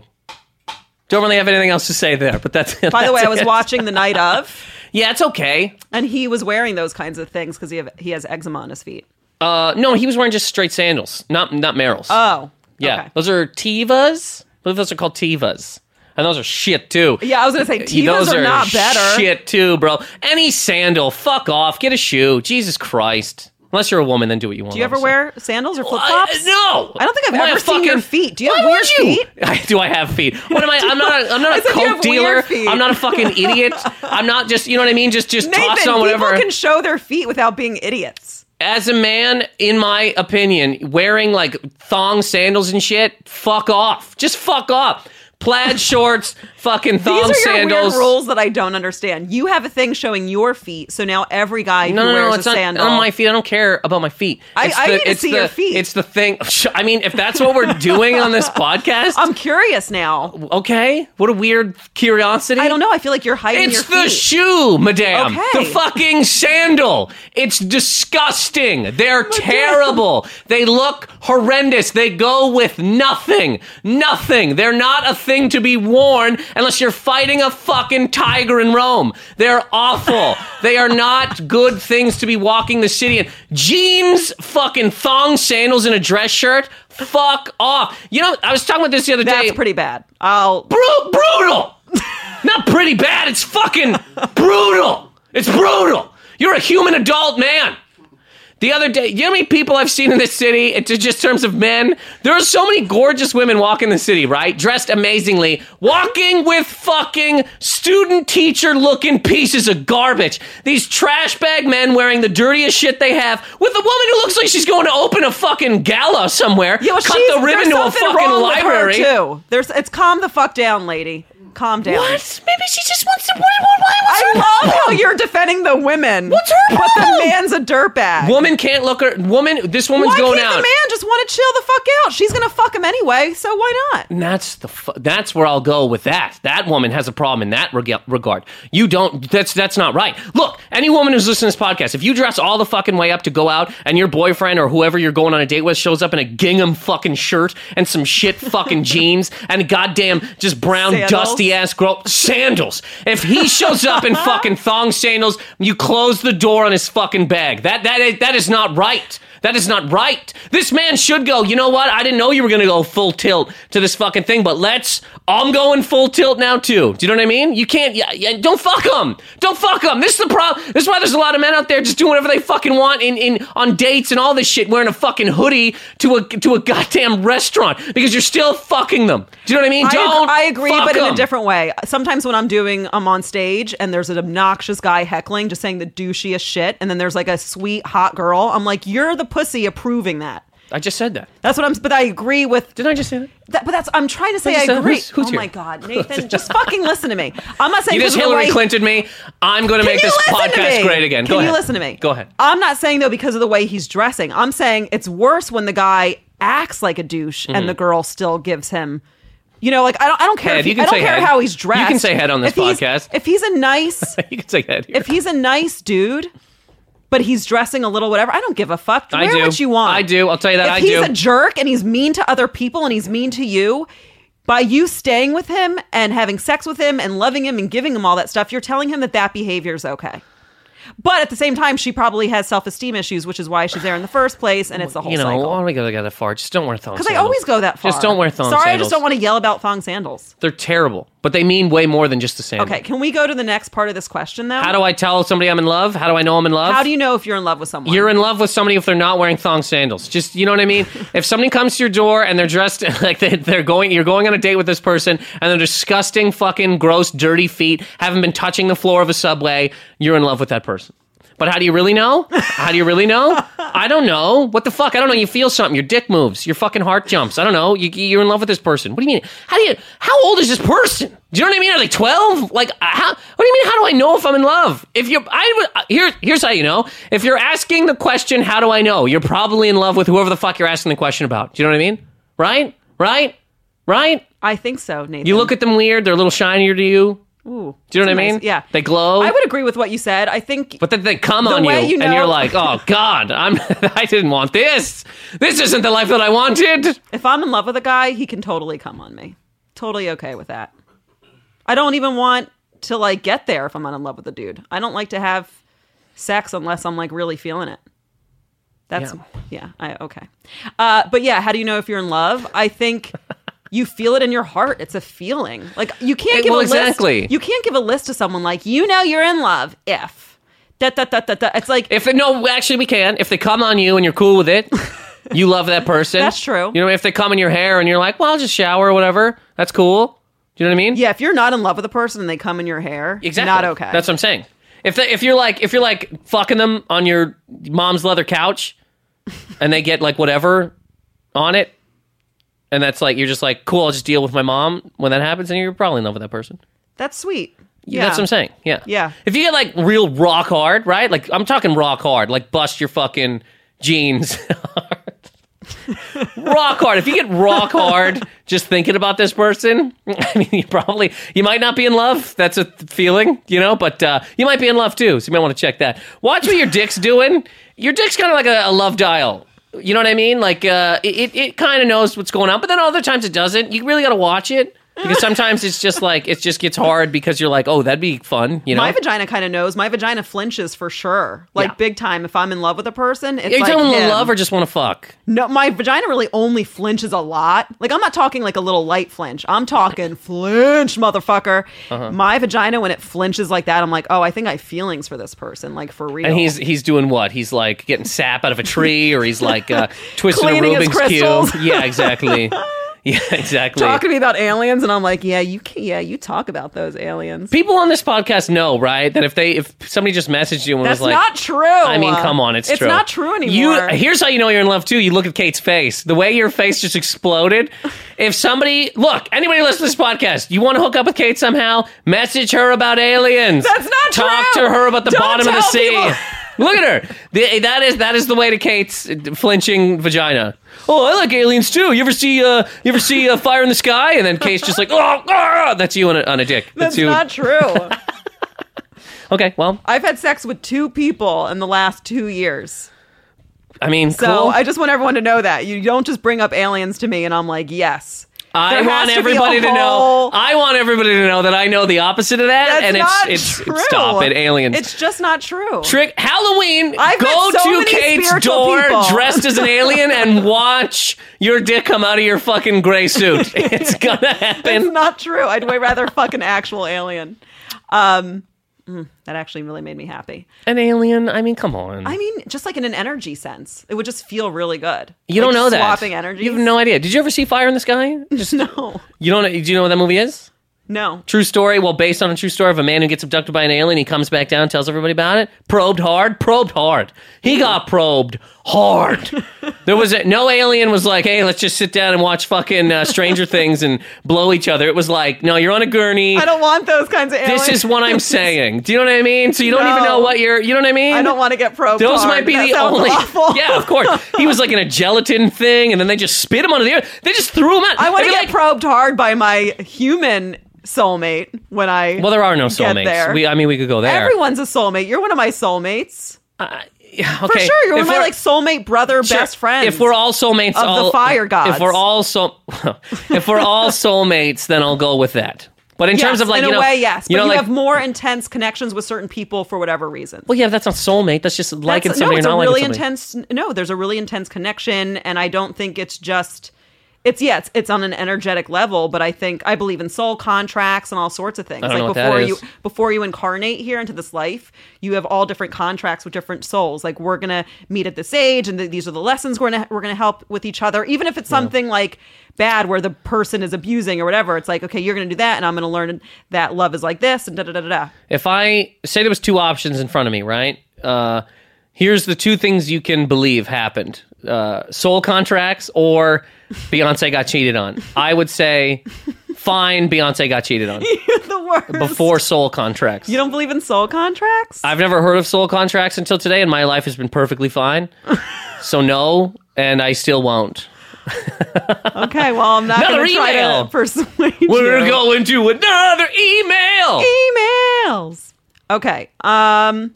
Don't really have anything else to say there, but that's By the way, I was it. watching The Night Of, Yeah, it's okay. and he was wearing those kinds of things because he has eczema on his feet. No, he was wearing just straight sandals, not Merrill's. Oh. yeah. Okay. Those are Tevas. I believe those are called Tevas. And those are shit too. Yeah, I was going to say, Tevas Those are not better. Shit too, bro. Any sandal, fuck off. Get a shoe. Jesus Christ. Unless you're a woman, then do what you want. Do you ever obviously. wear sandals or flip-flops? No. I don't think I've Am I ever a seen your fucking- feet. Do you Why have weird would you? feet? Do I have feet? What am I? I'm not I a said you coke have dealer. weird feet. I'm not a fucking idiot. I'm not just, you know what I mean? Just toss Nathan, on whatever. people can show their feet without being idiots. As a man, in my opinion, wearing like thong sandals and shit, fuck off. Just fuck off. Plaid shorts, fucking thong These are your sandals. weird rules that I don't understand. You have a thing showing your feet, so now every guy who No, wears it's a not sandal. on my feet. I don't care about my feet. I need to see your feet. It's the thing. I mean, if that's what we're doing on this podcast, I'm curious now. okay. What a weird curiosity. I don't know. I feel like you're hiding your It's feet. the shoe, madame. Okay. The fucking sandal. It's disgusting. They're terrible. They look horrendous. They go with nothing. Nothing. They're not a thing to be worn unless you're fighting a fucking tiger in Rome. They're awful. They are not good things to be walking the city in. Jeans, fucking thong sandals, and a dress shirt. Fuck off. You know, I was talking about this the other day. That's pretty bad. I'll. Brutal. Not pretty bad. It's fucking brutal. It's brutal. You're a human adult man. The other day, you know how many people I've seen in this city, in just terms of men? There are so many gorgeous women walking the city, right? Dressed amazingly. Walking with fucking student teacher looking pieces of garbage. These trash bag men wearing the dirtiest shit they have with a woman who looks like she's going to open a fucking gala somewhere. Yeah, well, cut she's- the ribbon there's to a something fucking wrong with her, library. too. It's calm the fuck down, lady. Calm down. What? Maybe she just wants to. What's I her love problem? how you're defending the women. What's her But the problem? man's a dirtbag. Woman can't look her. This woman's Why going can't out. the man just want to chill the fuck out? She's gonna fuck him anyway, so why not? And that's where I'll go with that. That woman has a problem in that regard. You don't. That's not right. Look, any woman who's listening to this podcast, if you dress all the fucking way up to go out, and your boyfriend or whoever you're going on a date with shows up in a gingham fucking shirt and some shit fucking jeans and a goddamn just brown Sandals. dusty ass girl sandals. If he shows up in fucking thong sandals, you close the door on his fucking bag. That is not right. That is not right. This man should go, you know what? I didn't know you were going to go full tilt to this fucking thing, but I'm going full tilt now too. Do you know what I mean? You can't, don't fuck them. Don't fuck them. This is the problem. This is why there's a lot of men out there just doing whatever they fucking want on dates and all this shit, wearing a fucking hoodie to a goddamn restaurant because you're still fucking them. Do you know what I mean? I agree, fuck but in them. a different way. Sometimes when I'm on stage and there's an obnoxious guy heckling, just saying the douchiest shit, and then there's like a sweet hot girl, I'm like, you're the pussy approving that. I just said that. That's what but I agree with. Didn't I just say that? I'm trying to say Who's I that? agree. Who's oh here? my God, Nathan, just fucking listen to me. I'm not saying You just because of the Hillary way- Clinton me. I'm going to make Can this you listen to podcast me? great again. Go Can ahead. you listen to me? Go ahead. I'm not saying though because of the way he's dressing. I'm saying it's worse when the guy acts like a douche and the girl still gives him. You know, like I don't care. Head. If You he, can I don't say care head. how he's dressed. You can say head on this podcast. If he's a nice, You can say that here. if he's a nice dude, but he's dressing a little whatever, I don't give a fuck. I Wear do. what you want. I do. I'll tell you that. If I he's do. a jerk and he's mean to other people and he's mean to you, by you staying with him and having sex with him and loving him and giving him all that stuff, you're telling him that behavior is okay. But at the same time, she probably has self-esteem issues, which is why she's there in the first place, and it's the whole cycle. Why don't we go that far? Just don't wear thong sandals. Because I always go that far. Just don't wear thong sandals. sandals. Sorry, I just don't want to yell about thong sandals. They're terrible, but they mean way more than just a sandal. Okay, can we go to the next part of this question, though? How do I tell somebody I'm in love? How do I know I'm in love? How do you know if you're in love with someone? You're in love with somebody if they're not wearing thong sandals. Just, you know what I mean? If somebody comes to your door and they're dressed like you're going on a date with this person and they're disgusting, fucking gross, dirty feet, haven't been touching the floor of a subway, you're in love with that person. But how do you really know? How do you really know? I don't know. What the fuck? I don't know. You feel something. Your dick moves. Your fucking heart jumps. I don't know. You're in love with this person. What do you mean? How old is this person? Do you know what I mean? Are they 12? Like, what do you mean? How do I know if I'm in love? Here's how you know. If you're asking the question, how do I know? You're probably in love with whoever the fuck you're asking the question about. Do you know what I mean? Right? I think so, Nathan. You look at them weird. They're a little shinier to you. Ooh, do you know what I mean? Nice. Yeah. They glow. I would agree with what you said. I think... But then they come on you, and you're like, oh, God, I didn't want this. This isn't the life that I wanted. If I'm in love with a guy, he can totally come on me. Totally okay with that. I don't even want to, like, get there if I'm not in love with a dude. I don't like to have sex unless I'm, like, really feeling it. That's... Okay. But yeah, how do you know if you're in love? I think... You feel it in your heart. It's a feeling. Like you can't give a list. You can't give a list to someone like you're in love if. It's like actually we can. If they come on you and you're cool with it, you love that person. That's true. You know, if they come in your hair and you're like, well, I'll just shower or whatever. That's cool. Do you know what I mean? Yeah. If you're not in love with a person and they come in your hair, exactly. Not okay. That's what I'm saying. If you're like fucking them on your mom's leather couch, and they get like whatever on it. And that's like, you're just like, cool, I'll just deal with my mom when that happens, and you're probably in love with that person. That's sweet. Yeah. That's what I'm saying. Yeah. Yeah. If you get like real rock hard, right? Like, I'm talking rock hard, like bust your fucking jeans hard. Rock hard. If you get rock hard just thinking about this person, I mean, you might not be in love. That's a feeling, but you might be in love too. So you might want to check that. Watch what your dick's doing. Your dick's kind of like a love dial. You know what I mean? Like, it kind of knows what's going on, but then other times it doesn't. You really got to watch it. Because sometimes it's just like, it just gets hard because you're like, oh, that'd be fun, My vagina kind of knows. My vagina flinches for sure. Like, big time. If I'm in love with a person, it's Are you like talking about love or just want to fuck? No, my vagina really only flinches a lot. Like, I'm not talking like a little light flinch. I'm talking flinch, motherfucker. Uh-huh. My vagina, when it flinches like that, I'm like, oh, I think I have feelings for this person, like for real. And he's doing what? He's like getting sap out of a tree, or he's like twisting Cleaning a Rubik's Cube. Yeah, exactly. Yeah, exactly. Talking to me about aliens, and I'm like, you talk about those aliens. People on this podcast know, right? That if somebody just messaged you and was like, that's not true. I mean, come on, it's true. It's not true anymore. Here's how you know you're in love too. You look at Kate's face. The way your face just exploded. If anybody listen to this podcast, you want to hook up with Kate somehow, message her about aliens. That's not true. Talk to her about the bottom of the sea. People. Look at her. That is the way to Kate's flinching vagina. Oh, I like aliens too. You ever see Fire in the Sky? And then Kate's just like, oh, that's you on a dick. That's not true. Okay, well, I've had sex with 2 people in the last 2 years. I mean, so cool. I just want everyone to know that you don't just bring up aliens to me, and I'm like, yes. I want everybody to know that I know the opposite of that. That's not true. Stop it, aliens. It's just not true. Halloween, I've go met so to Kate's door dressed as an alien and watch your dick come out of your fucking gray suit. It's gonna happen. It's not true. I'd way rather fuck an actual alien. That actually really made me happy. An alien? I mean, come on. I mean, just like in an energy sense. It would just feel really good. You don't know that. Swapping energies. You have no idea. Did you ever see Fire in the Sky? No. You don't know? Do you know what that movie is? No. True story. Well, based on a true story of a man who gets abducted by an alien. He comes back down, tells everybody about it. Probed hard. He got probed hard. There was no alien was like, hey, let's just sit down and watch fucking Stranger Things and blow each other. It was like, no, you're on a gurney. I don't want those kinds of aliens. This is what I'm saying. Do you know what I mean? So you don't even know what you know what I mean? I don't want to get probed Those hard. might be that the only. Awful. Yeah, of course. He was like in a gelatin thing, and then they just spit him onto the earth. They just threw him out. I want to get probed hard by my human soulmate when I Well, there are no soulmates. There. We could go there. Everyone's a soulmate. You're one of my soulmates. Yeah, okay. For sure, you're one of my like soulmate brother best friends. If we're all soulmates of the fire gods. If we're all soulmates, then I'll go with that. But in terms of like, in a way, yes. But you like, have more intense connections with certain people for whatever reason. Well, yeah, that's not soulmate. That's just liking somebody or not liking somebody. No, there's a really intense connection, and I don't think it's just. It's on an energetic level, but I believe in soul contracts and all sorts of things. I don't know what that is. Before you incarnate here into this life, you have all different contracts with different souls. Like, we're gonna meet at this age, and these are the lessons we're gonna help with each other. Even if it's something like bad, where the person is abusing or whatever, it's like, okay, you're gonna do that, and I'm gonna learn that love is like this, and da da da da. If I say there was two options in front of me, right? Here's the two things you can believe happened: soul contracts or Beyonce got cheated on. I would say, fine, Beyonce got cheated on. You're the worst. Before soul contracts. You don't believe in soul contracts? I've never heard of soul contracts until today, and my life has been perfectly fine. So no, and I still won't. Okay, well, I'm not going to try to persuade you. We're going to another email. Emails. Okay. I'm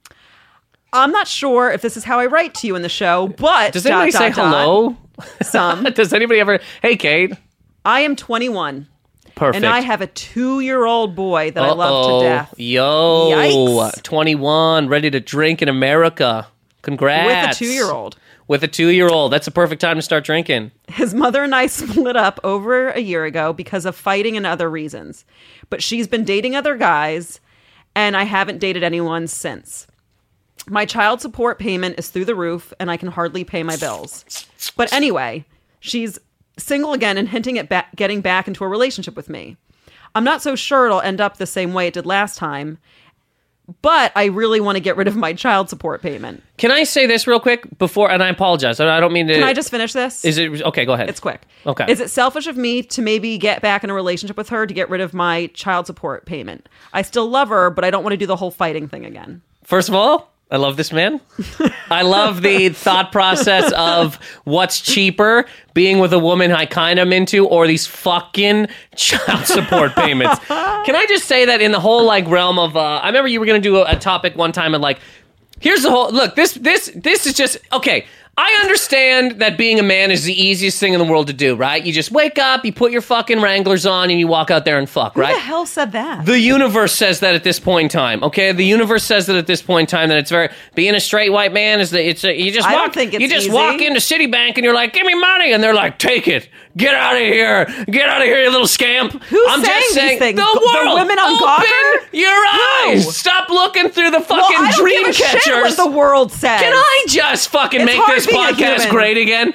not sure if this is how I write to you in the show, but... Does anybody say hello? Some. Does anybody ever... Hey, Kate. I am 21. Perfect. And I have a 2-year-old boy that I love to death. Yo. Yikes. 21, ready to drink in America. Congrats. With a 2-year-old. With a 2-year-old. That's a perfect time to start drinking. His mother and I split up over a year ago because of fighting and other reasons. But she's been dating other guys, and I haven't dated anyone since. My child support payment is through the roof, and I can hardly pay my bills. But anyway, she's single again and hinting at getting back into a relationship with me. I'm not so sure it'll end up the same way it did last time, but I really want to get rid of my child support payment. Can I say this real quick before, and I apologize, I don't mean to... Can I just finish this? Is it... Okay, go ahead. It's quick. Okay. Is it selfish of me to maybe get back in a relationship with her to get rid of my child support payment? I still love her, but I don't want to do the whole fighting thing again. First of all, I love this man. I love the thought process of what's cheaper, being with a woman I kind of am into, or these fucking child support payments. Can I just say that in the whole like realm of, I remember you were going to do a topic one time and like, here's the whole, look, this is just, okay. I understand that being a man is the easiest thing in the world to do, right? You just wake up, you put your fucking Wranglers on, and you walk out there and fuck, right? Who the hell said that? The universe says that at this point in time, okay? The universe says that at this point in time that it's very... Being a straight white man is that you just walk into Citibank and you're like, give me money, and they're like, take it. Get out of here. Get out of here, you little scamp. Who's saying these things? The world. The women on Open Gawker? your eyes. Stop looking through the fucking I don't dream give a catchers. shit what the world says. Can I just fucking make hard this being a podcast human. great again?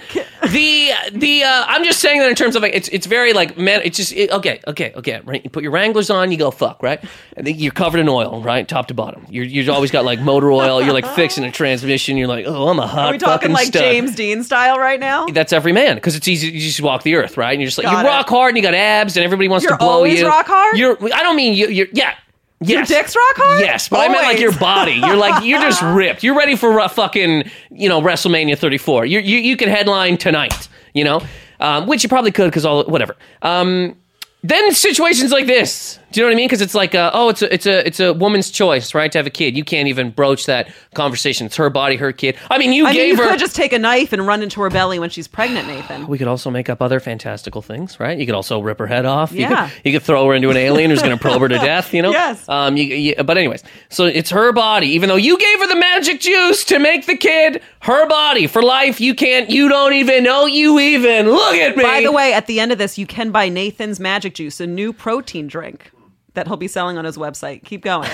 I'm just saying that in terms of like it's very like man. It's just okay. Right? You put your Wranglers on, you go fuck, right? And then you're covered in oil, right, top to bottom. You've always got like motor oil. You're like fixing a transmission. You're like, oh, I'm a hot. Are we talking like stud. James Dean style right now? That's every man because it's easy. You just walk the earth, right? And you're just like Got you rock hard and you got abs and everybody wants to blow you. You're always rock hard? I don't mean you're yeah. Yes. Your dick's rock hard? Yes, but I meant like your body. You're just ripped. You're ready for fucking, WrestleMania 34. You can headline tonight, which you probably could because whatever. Then situations like this, do you know what I mean? Because it's like, it's a woman's choice, right, to have a kid. You can't even broach that conversation. It's her body, her kid. I mean, you could just take a knife and run into her belly when she's pregnant, Nathan. We could also make up other fantastical things, right? You could also rip her head off. Yeah. You could throw her into an alien who's going to probe her to death, Yes. But anyways, so it's her body. Even though you gave her the magic juice to make the kid, her body for life, you don't even know you even. Look at me. By the way, at the end of this, you can buy Nathan's Magic Juice, a new protein drink that he'll be selling on his website. Keep going.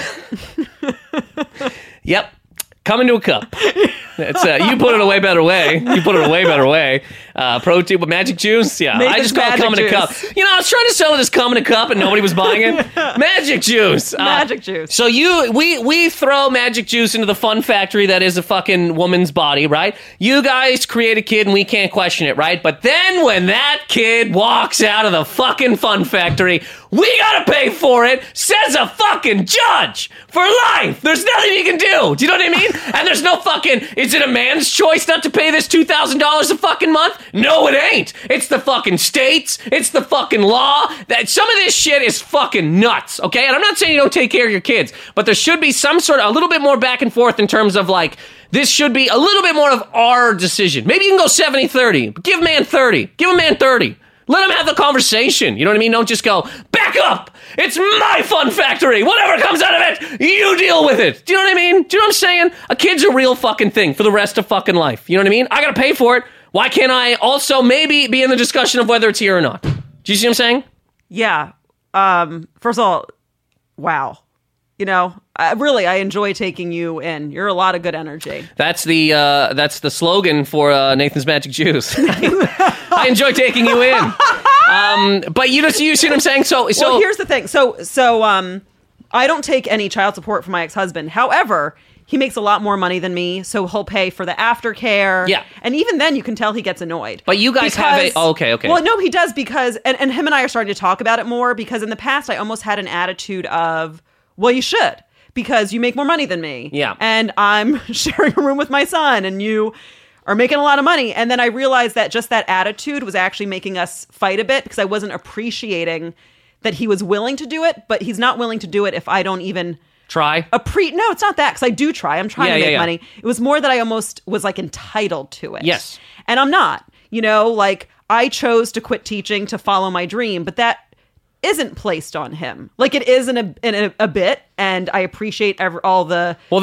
Yep. Come into a cup. It's you put it a way better way. Protein with magic juice. Yeah, Nathan's I just call it come in a cup. I was trying to sell it as come in a cup, and nobody was buying it. Magic juice. Magic juice. So we throw magic juice into the fun factory that is a fucking woman's body, right? You guys create a kid, and we can't question it, right? But then when that kid walks out of the fucking fun factory, we gotta pay for it. Says a fucking judge for life. There's nothing you can do. Do you know what I mean? And there's no fucking, is it a man's choice not to pay this $2,000 a fucking month? No, it ain't. It's the fucking states. It's the fucking law. Some of this shit is fucking nuts, okay? And I'm not saying you don't take care of your kids, but there should be some sort of, a little bit more back and forth in terms of like, this should be a little bit more of our decision. Maybe you can go 70-30. Give man 30. Give a man 30. Let him have the conversation. You know what I mean? Don't just go, back up. It's my fun factory. Whatever comes out of it, you deal with it. Do you know what I mean? Do you know what I'm saying? A kid's a real fucking thing for the rest of fucking life. You know what I mean? I gotta pay for it. Why can't I also maybe be in the discussion of whether it's here or not? Do you see what I'm saying? Yeah. First of all, wow. You know, I enjoy taking you in. You're a lot of good energy. That's the slogan for Nathan's Magic Juice. I enjoy taking you in. But you see what I'm saying? So well, here's the thing. So I don't take any child support from my ex-husband. However, he makes a lot more money than me, so he'll pay for the aftercare. Yeah. And even then, you can tell he gets annoyed. But you guys have a... Oh, okay. Well, no, he does because... And him and I are starting to talk about it more because in the past, I almost had an attitude of, well, you should because you make more money than me. Yeah. And I'm sharing a room with my son and you are making a lot of money. And then I realized that just that attitude was actually making us fight a bit because I wasn't appreciating that he was willing to do it, but he's not willing to do it if I don't even... Try? No, it's not that, because I do try. I'm trying to make money. It was more that I almost was, like, entitled to it. Yes. And I'm not. You know, like, I chose to quit teaching to follow my dream, but that isn't placed on him. Like, it is in a bit, and I appreciate all the... Well,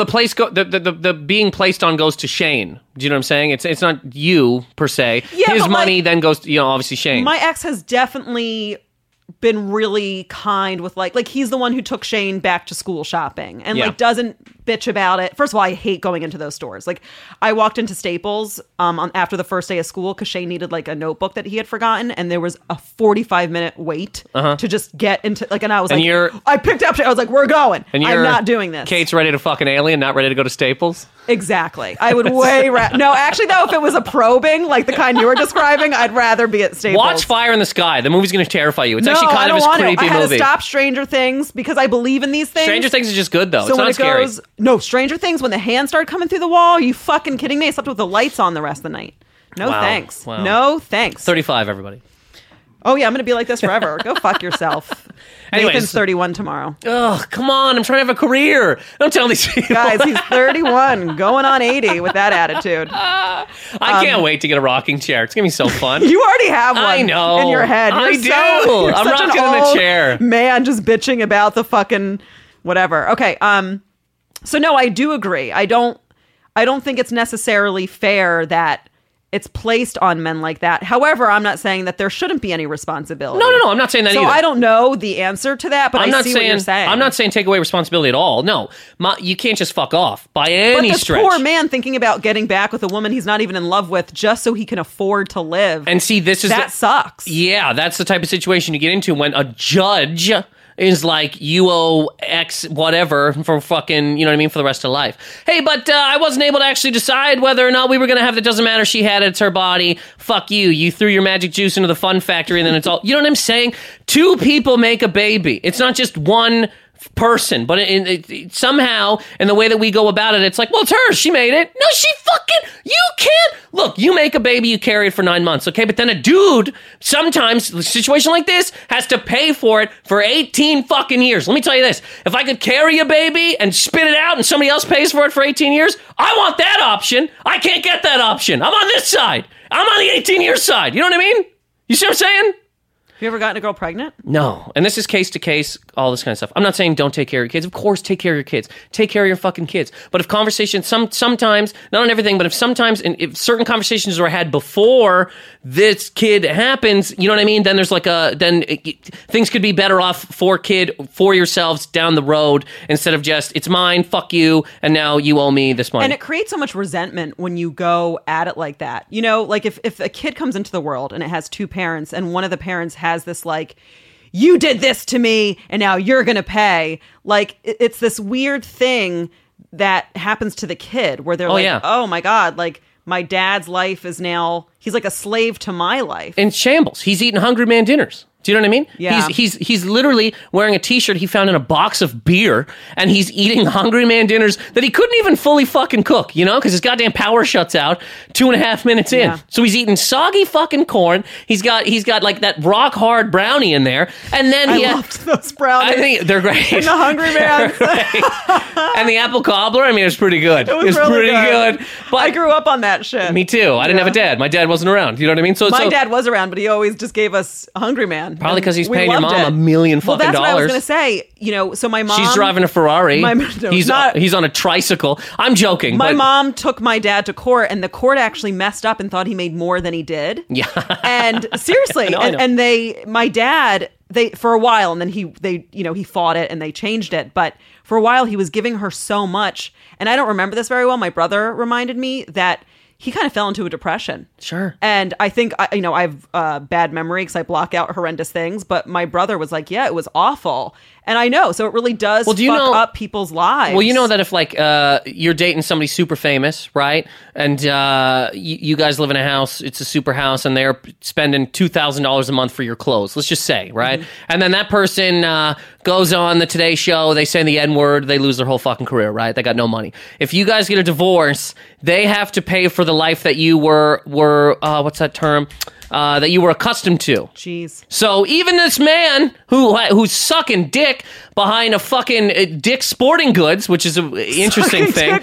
the being placed on goes to Shane. Do you know what I'm saying? It's not you, per se. Yeah, his money then goes to, obviously Shane. My ex has definitely... been really kind with like he's the one who took Shane back to school shopping and like doesn't bitch about it. First of all, I hate going into those stores. Like I walked into Staples after the first day of school because Shane needed like a notebook that he had forgotten and there was a 45-minute wait to just get into like, and I was and I picked up, I was like, we're going. And I'm not doing this. Kate's ready to fuck an alien, not ready to go to Staples. Exactly. I would no, actually though, if it was a probing, like the kind you were describing, I'd rather be at Staples. Watch Fire in the Sky. The movie's going to terrify you. It's actually kind of a creepy movie. I had to stop Stranger Things because I believe in these things. Stranger Things is just good though. So it's when not scary. No, Stranger Things, when the hands started coming through the wall, are you fucking kidding me? I slept with the lights on the rest of the night. No thanks. Wow. No thanks. 35, everybody. Oh yeah, I'm going to be like this forever. Go fuck yourself. Anyways, Nathan's 31 tomorrow. Ugh, come on. I'm trying to have a career. Don't tell these people. Guys, he's 31, going on 80 with that attitude. I can't wait to get a rocking chair. It's going to be so fun. You already have one I know. in your head. I do. I'm rocking in the chair. Man, just bitching about the fucking whatever. Okay, so no, I do agree. I don't think it's necessarily fair that it's placed on men like that. However, I'm not saying that there shouldn't be any responsibility. No, I'm not saying that either. So I don't know the answer to that, but I see what you're saying. I'm not saying take away responsibility at all. No, you can't just fuck off by any stretch. But this poor man thinking about getting back with a woman he's not even in love with just so he can afford to live. And see, that sucks. Yeah, that's the type of situation you get into when a judge is like, you owe X whatever for fucking, you know what I mean, for the rest of life. Hey, but I wasn't able to actually decide whether or not we were going to have it. Doesn't matter. She had it. It's her body. Fuck you. You threw your magic juice into the fun factory and then it's all, you know what I'm saying? Two people make a baby. It's not just one person, but somehow in the way that we go about it, it's like, well, it's hers. She made it. No, you can't. Look, you make a baby, you carry it for 9 months, okay? But then a dude, sometimes, a situation like this, has to pay for it for 18 fucking years. Let me tell you this. If I could carry a baby and spit it out and somebody else pays for it for 18 years, I want that option. I can't get that option. I'm on this side. I'm on the 18-year side. You know what I mean? You see what I'm saying? Have you ever gotten a girl pregnant? No. And this is case to case, all this kind of stuff. I'm not saying don't take care of your kids. Of course, take care of your kids. Take care of your fucking kids. But if conversations, sometimes, not on everything, but if if certain conversations were had before this kid happens, you know what I mean? Then there's like things could be better off for yourselves down the road instead of just, it's mine, fuck you, and now you owe me this money. And it creates so much resentment when you go at it like that. You know, like if a kid comes into the world and it has two parents and one of the parents has this like, you did this to me and now you're gonna pay, like it's this weird thing that happens to the kid where they're oh my god, like my dad's life is now, he's like a slave to my life. In shambles. He's eating Hungry Man dinners. Do you know what I mean? Yeah. He's literally wearing a t-shirt he found in a box of beer, and he's eating Hungry Man dinners that he couldn't even fully fucking cook, you know, because his goddamn power shuts out 2.5 minutes in. Yeah. So he's eating soggy fucking corn. He's got like that rock hard brownie in there, and then I loved those brownies. I think they're great. And the Hungry Man. And the apple cobbler. I mean, it was pretty good. It was really pretty good. But I grew up on that shit. Me too. I didn't have a dad. My dad wasn't around. You know what I mean? My dad was around, but he always just gave us Hungry Man. fun. Probably because he's We paying your loved mom it. $1 million Well, fucking that's what I was dollars. going to say. You know, so my mom... She's driving a Ferrari. No, he's on a tricycle. I'm joking. My but mom took my dad to court, and the court actually messed up and thought he made more than he did. Yeah. And seriously, I know. and my dad, for a while, and then he fought it and they changed it. But for a while, he was giving her so much, and I don't remember this very well. My brother reminded me that he kind of fell into a depression. Sure. And I think, I have bad memory because I block out horrendous things. But my brother was like, yeah, it was awful. And I know. So it really does fuck up people's lives. Well, you know that if, like, you're dating somebody super famous, right? And you guys live in a house, it's a super house, and they're spending $2,000 a month for your clothes, let's just say, right? Mm-hmm. And then that person goes on the Today Show, they say the N-word, they lose their whole fucking career, right? They got no money. If you guys get a divorce, they have to pay for the life that you were what's that term? That you were accustomed to. Jeez. So even this man who's sucking dick behind a fucking Dick's Sporting Goods, which is an interesting thing.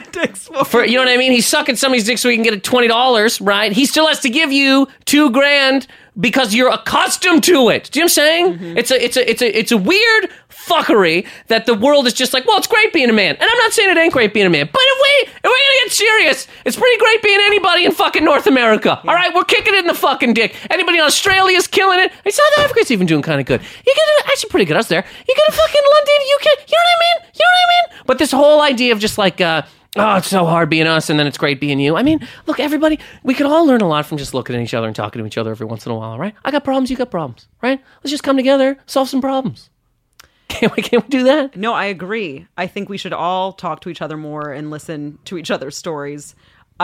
For, you know what I mean? He's sucking somebody's dick so he can get $20, right? He still has to give you $2,000 because you're accustomed to it. Do you know what I'm saying? Mm-hmm. It's a weird fuckery that the world is just like, well, it's great being a man. And I'm not saying it ain't great being a man, but if we're gonna get serious, it's pretty great being anybody in fucking North America. Yeah. All right, we're kicking it in the fucking dick. Anybody in Australia is killing it. And South Africa's even doing kind of good. You get actually pretty good us there. You go to fucking London, UK. You know what I mean? But this whole idea of just like, oh, it's so hard being us, and then it's great being you. I mean, look, everybody, we could all learn a lot from just looking at each other and talking to each other every once in a while, right? I got problems, you got problems, right? Let's just come together, solve some problems. Can't we do that? No, I agree. I think we should all talk to each other more and listen to each other's stories.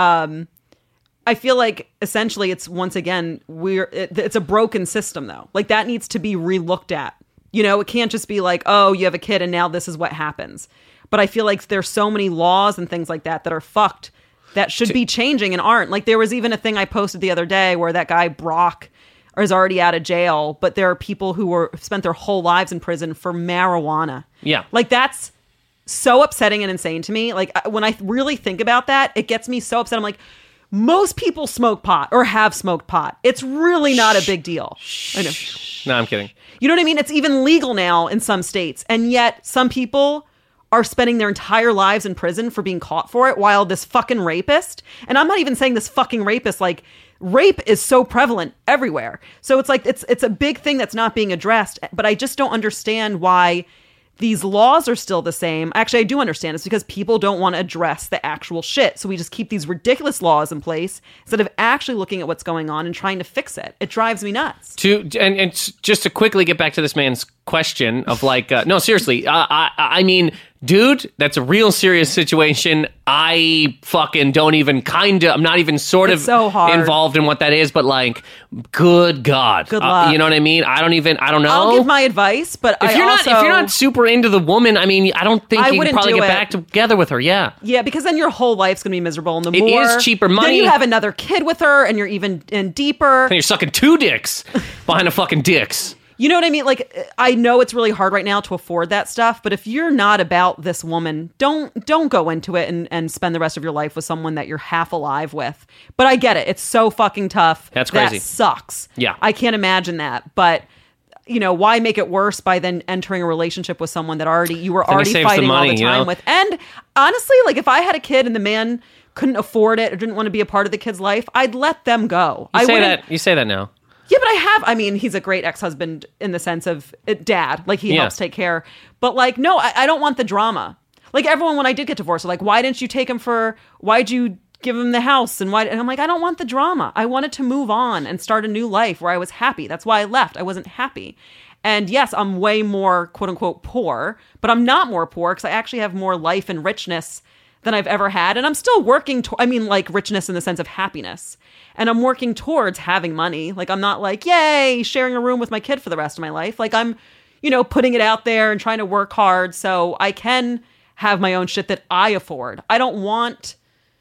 I feel like essentially it's, once again, it's a broken system, though. Like, that needs to be re-looked at. You know, it can't just be like, oh, you have a kid and now this is what happens. But I feel like there's so many laws and things like that are fucked that should be changing and aren't. Like, there was even a thing I posted the other day where that guy Brock is already out of jail, but there are people who spent their whole lives in prison for marijuana. Yeah. Like, that's so upsetting and insane to me. Like, when I really think about that, it gets me so upset. I'm like, most people smoke pot or have smoked pot. It's really not a big deal. I know. No, I'm kidding. You know what I mean? It's even legal now in some states. And yet some people are spending their entire lives in prison for being caught for it, while this fucking rapist, and I'm not even saying this fucking rapist, like, rape is so prevalent everywhere. So it's like, it's a big thing that's not being addressed, but I just don't understand why these laws are still the same. Actually, I do understand. It's because people don't want to address the actual shit. So we just keep these ridiculous laws in place instead of actually looking at what's going on and trying to fix it. It drives me nuts. And just to quickly get back to this man's question of like, no, seriously, I mean, dude, that's a real serious situation. I fucking don't even I'm not even sort of so hard. involved in what that is, but like, good God. Good luck. You know what I mean? I don't know. I'll give my advice, but if you're not super into the woman, I mean, I don't think you can probably get back together with her. Yeah. Yeah, because then your whole life's going to be miserable. And it is cheaper money. Then you have another kid with her and you're even in deeper. And you're sucking 2 dicks behind a fucking dicks. You know what I mean? Like, I know it's really hard right now to afford that stuff, but if you're not about this woman, don't go into it and spend the rest of your life with someone that you're half alive with. But I get it. It's so fucking tough. That's crazy. That sucks. Yeah. I can't imagine that. But, you know, why make it worse by then entering a relationship with someone that you were already fighting money, all the time with? And honestly, like, if I had a kid and the man couldn't afford it or didn't want to be a part of the kid's life, I'd let them go. You say that now. Yeah, but he's a great ex-husband in the sense of dad. Like, he helps take care. But, like, no, I don't want the drama. Like, everyone, when I did get divorced, were like, why didn't you take him why'd you give him the house? And I'm like, I don't want the drama. I wanted to move on and start a new life where I was happy. That's why I left. I wasn't happy. And yes, I'm way more, quote unquote, poor, but I'm not more poor because I actually have more life and richness than I've ever had. And I'm still working like richness in the sense of happiness. And I'm working towards having money. Like, I'm not like, yay, sharing a room with my kid for the rest of my life. Like, I'm, putting it out there and trying to work hard so I can have my own shit that I afford. I don't want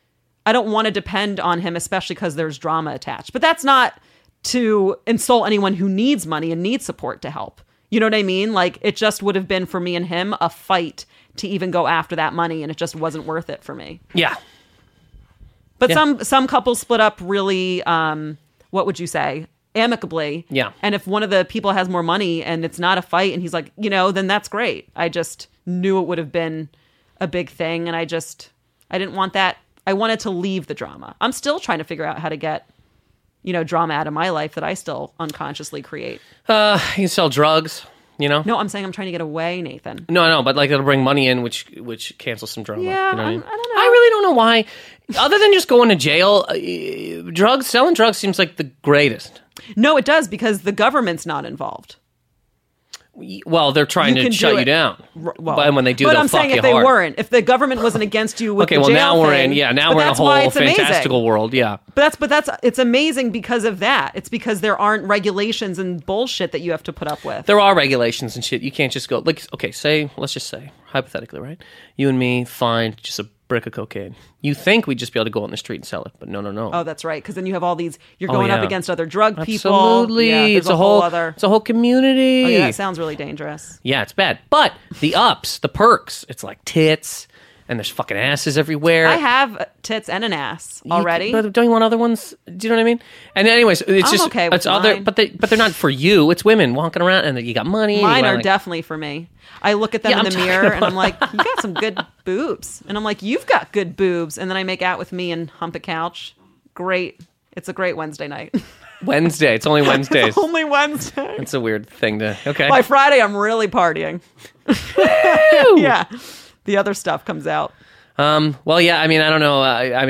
to depend on him, especially because there's drama attached. But that's not to insult anyone who needs money and needs support to help. You know what I mean? Like, it just would have been for me and him a fight to even go after that money, and it just wasn't worth it for me. Yeah. But some couples split up really, what would you say? amicably. Yeah. And if one of the people has more money and it's not a fight and he's like, then that's great. I just knew it would have been a big thing. And I didn't want that. I wanted to leave the drama. I'm still trying to figure out how to get, drama out of my life that I still unconsciously create. You can sell drugs, No, I'm saying I'm trying to get away, Nathan. No, I know, but like it'll bring money in, which cancels some drama. Yeah, you know what I mean? I don't know. I really don't know why. Other than just going to jail, selling drugs seems like the greatest. No, it does because the government's not involved. Well, they're trying to shut you down. But when they do, they'll I'm fuck saying you if they hard. weren't, if the government wasn't against you with Okay, the well jail now we're thing, in but a that's why whole it's amazing. fantastical world. Yeah, but it's amazing because of that. It's because there aren't regulations and bullshit that you have to put up with. there are regulations and shit. You can't just go like, okay, let's just say hypothetically, right? You and me find just a brick of cocaine. You think we'd just be able to go on the street and sell it, but no. Oh, that's right. Because then you have all these. You're going up against other drug people. Absolutely, Yeah, it's a whole community. Oh, yeah, that sounds really dangerous. Yeah, it's bad. But the ups, the perks, it's like tits, and there's fucking asses everywhere. I have tits and an ass already. But don't you want other ones? Do you know what I mean? And anyways, it's I'm just okay with it's other, mine. but they're not for you. It's women walking around, and you got money. Mine you are like, definitely for me. I look at them Yeah, in I'm the talking mirror and about- I'm like, you got some good boobs. And I'm like, you've got good boobs. And then I make out with me and hump a couch. Great. It's a great Wednesday night. Wednesday. It's only Wednesdays. Only Wednesday. It's a weird thing to. Okay. By Friday, I'm really partying. Yeah. The other stuff comes out. Well, yeah. I mean, I don't know.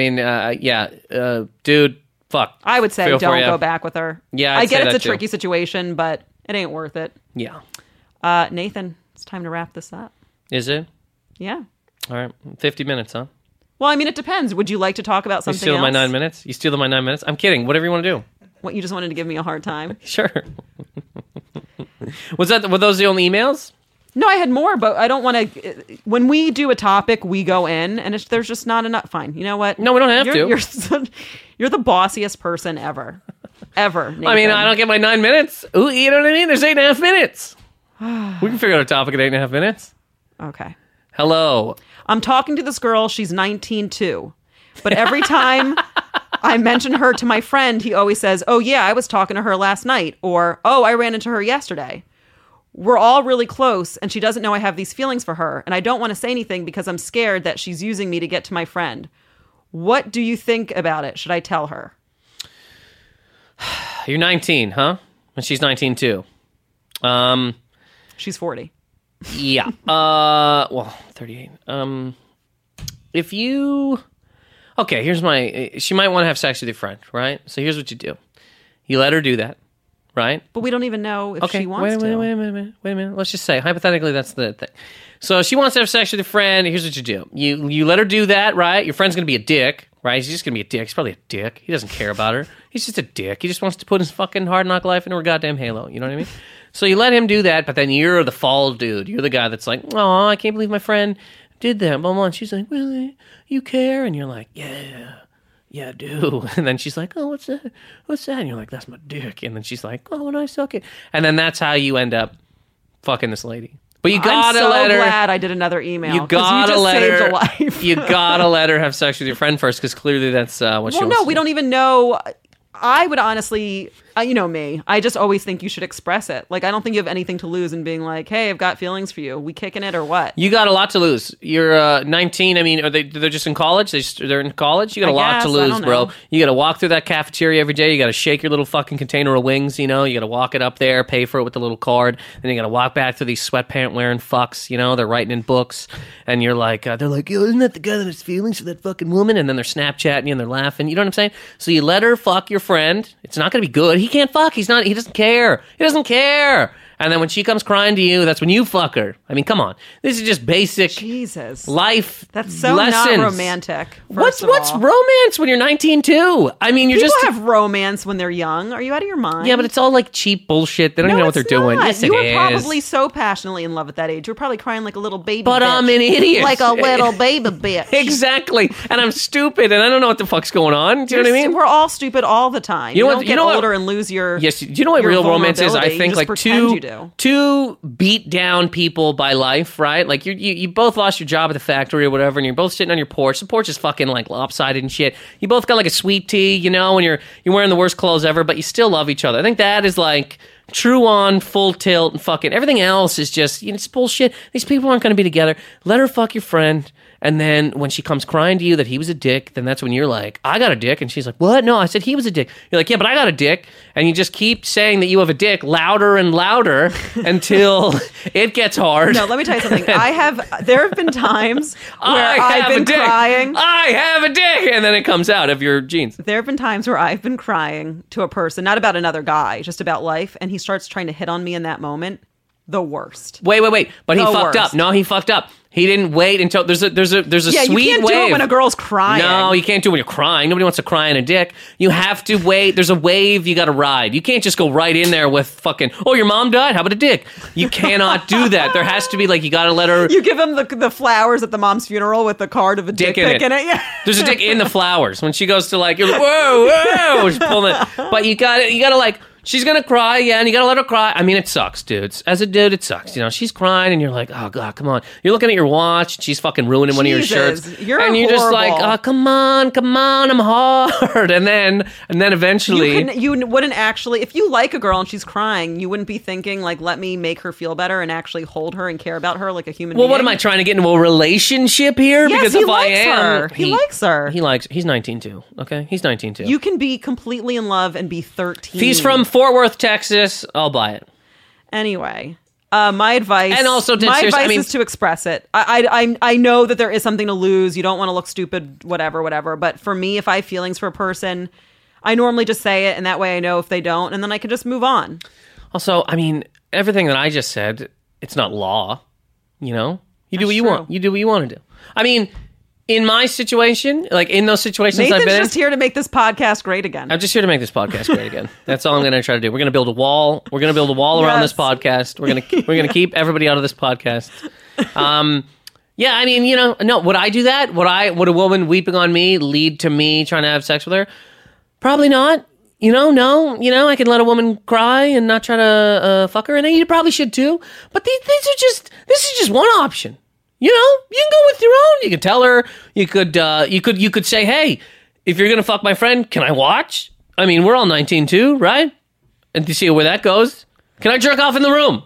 Dude. Fuck. I would say Feel for don't ya. go back with her. Yeah, I'd I say get it's that a too. tricky situation, but it ain't worth it. Yeah. Nathan, it's time to wrap this up. Is it? Yeah. All right. 50 minutes, huh? Well, I mean, it depends. Would you like to talk about You something stealing else? my 9 minutes? You stealing my 9 minutes? I'm kidding. Whatever you want to do. What, you just wanted to give me a hard time? Sure. Were those the only emails? No, I had more, but I don't want to. When we do a topic, we go in, and there's just not enough. Fine, you know what? No, we don't have to. You're the bossiest person ever, Nathan. I mean, I don't get my 9 minutes. Ooh, you know what I mean? There's 8.5 minutes. We can figure out a topic at 8.5 minutes. Okay. Hello. I'm talking to this girl. She's 19 too, but every time I mention her to my friend, he always says, "Oh yeah, I was talking to her last night," or "Oh, I ran into her yesterday." We're all really close, and she doesn't know I have these feelings for her, and I don't want to say anything because I'm scared that she's using me to get to my friend. What do you think about it? Should I tell her? You're 19, huh? And she's 19 too. She's 40. Yeah. Well, 38. If you... Okay, she might want to have sex with your friend, right? So here's what you do. You let her do that, right? But we don't even know if she wants wait to. a minute. Let's just say, hypothetically, that's the thing. So she wants to have sex with your friend. Here's what you do. You let her do that, right? Your friend's going to be a dick, right? He's just going to be a dick. He's probably a dick. He doesn't care about her. He's just a dick. He just wants to put his fucking hard knock life into her goddamn halo. You know what I mean? So you let him do that, but then you're the fall dude. You're the guy that's like, oh, I can't believe my friend did that. Blah, blah. And she's like, really? You care? And you're like, yeah, I do. And then she's like, oh, what's that? And you're like, that's my dick. And then she's like, oh, and I suck it. And then that's how you end up fucking this lady. But you gotta let her. I'm so glad I did another email. You gotta just let saved her. a life. You gotta let her have sex with your friend first, because clearly that's what she Well, wants. no, to we do. don't even know. I would honestly, you know me, I just always think you should express it. Like, I don't think you have anything to lose in being like, hey, I've got feelings for you. We kicking it or what? You got a lot to lose. You're 19. I mean, they're just in college? They're in college? You got a lot to guess, I lose, don't bro. know. You got to walk through that cafeteria every day. You got to shake your little fucking container of wings, you know? You got to walk it up there, pay for it with the little card. Then you got to walk back through these sweatpant wearing fucks, you know? They're writing in books. And you're like, they're like, yo, isn't that the guy that has feelings for that fucking woman? And then they're Snapchatting you and they're laughing. You know what I'm saying? So you let her fuck your friend. It's not going to be good. He can't fuck. He doesn't care. He doesn't care. And then when she comes crying to you, that's when you fuck her. I mean, come on. This is just basic Jesus. life That's so lessons. not romantic. What's What's romance when you're 19 too? I mean, you're People just have romance when they're young. Are you out of your mind? yeah, but it's all like cheap bullshit. They don't even know what they're it's doing. not. Yes, you it were is. probably so passionately in love at that age. You were probably crying like a little baby. But bitch. I'm an idiot. Like a little baby bitch. Exactly, and I'm stupid, and I don't know what the fuck's going on. Do you know what I mean? We're all stupid all the time. You know what- don't you get know what- older and lose your. Yes. Do you know what your real romance is? I vulnerability. think You just like pretend you do. Two beat down people by life, right? Like you both lost your job at the factory or whatever, and you're both sitting on your porch. The porch is fucking like lopsided and shit. You both got like a sweet tea, you know, and you're wearing the worst clothes ever, but you still love each other. I think that is like true on, full tilt, and fucking everything else is just, you know, it's bullshit. These people aren't going to be together. Let her fuck your friend. And then when she comes crying to you that he was a dick, then that's when you're like, I got a dick. And she's like, what? No, I said he was a dick. You're like, yeah, but I got a dick. And you just keep saying that you have a dick louder and louder until it gets hard. No, let me tell you something. There have been times where I've been crying. I have a dick. And then it comes out of your jeans. There have been times where I've been crying to a person, not about another guy, just about life. And he starts trying to hit on me in that moment. The worst. Wait. But he fucked up. No, he fucked up. He didn't wait until there's a sweet wave. You can't do it when a girl's crying. No, you can't do it when you're crying. Nobody wants to cry in a dick. You have to wait. There's a wave you got to ride. You can't just go right in there with fucking, oh, your mom died? How about a dick? You cannot do that. There has to be like, you got to let her. You give him the flowers at the mom's funeral with the card of a dick pic in it. Yeah. There's a dick in the flowers. When she goes to like, you're like, whoa, she's pulling it. But you got to like, she's going to cry, yeah, and you got to let her cry. I mean, it sucks, dudes. As a dude, it sucks. You know, she's crying, and you're like, oh, God, come on. You're looking at your watch, and she's fucking ruining one of your shirts. You're just like, oh, come on, I'm hard. And then eventually... You wouldn't actually... If you like a girl and she's crying, you wouldn't be thinking, like, let me make her feel better and actually hold her and care about her like a human being. Well, what am I trying to get into a relationship here? Yes, because he if likes I am... her. He likes her. He's 19 too, okay? He's 19 too. You can be completely in love and be 13. If he's from Fort Worth, Texas, I'll buy it. Anyway, my advice, and also is to express it. I know that there is something to lose. You don't want to look stupid, whatever. But for me, if I have feelings for a person, I normally just say it, and that way I know if they don't, and then I can just move on. Also, I mean, everything that I just said, it's not law. You know, you do what you want. You do what you want to do. I mean, in my situation, like in those situations Nathan's I've been in... just here to make this podcast great again. I'm just here to make this podcast great again. That's all I'm going to try to do. We're going to build a wall. We're going to build a wall around this podcast. We're going to keep everybody out of this podcast. Yeah, I mean, you know, no, would I do that? Would a woman weeping on me lead to me trying to have sex with her? Probably not. You know, no. You know, I can let a woman cry and not try to fuck her, and you probably should too. But this is just one option. You know, you can go with your own. You can tell her. You could say, hey, if you're gonna fuck my friend, can I watch? I mean, we're all 19 too, right? And to see where that goes. Can I jerk off in the room?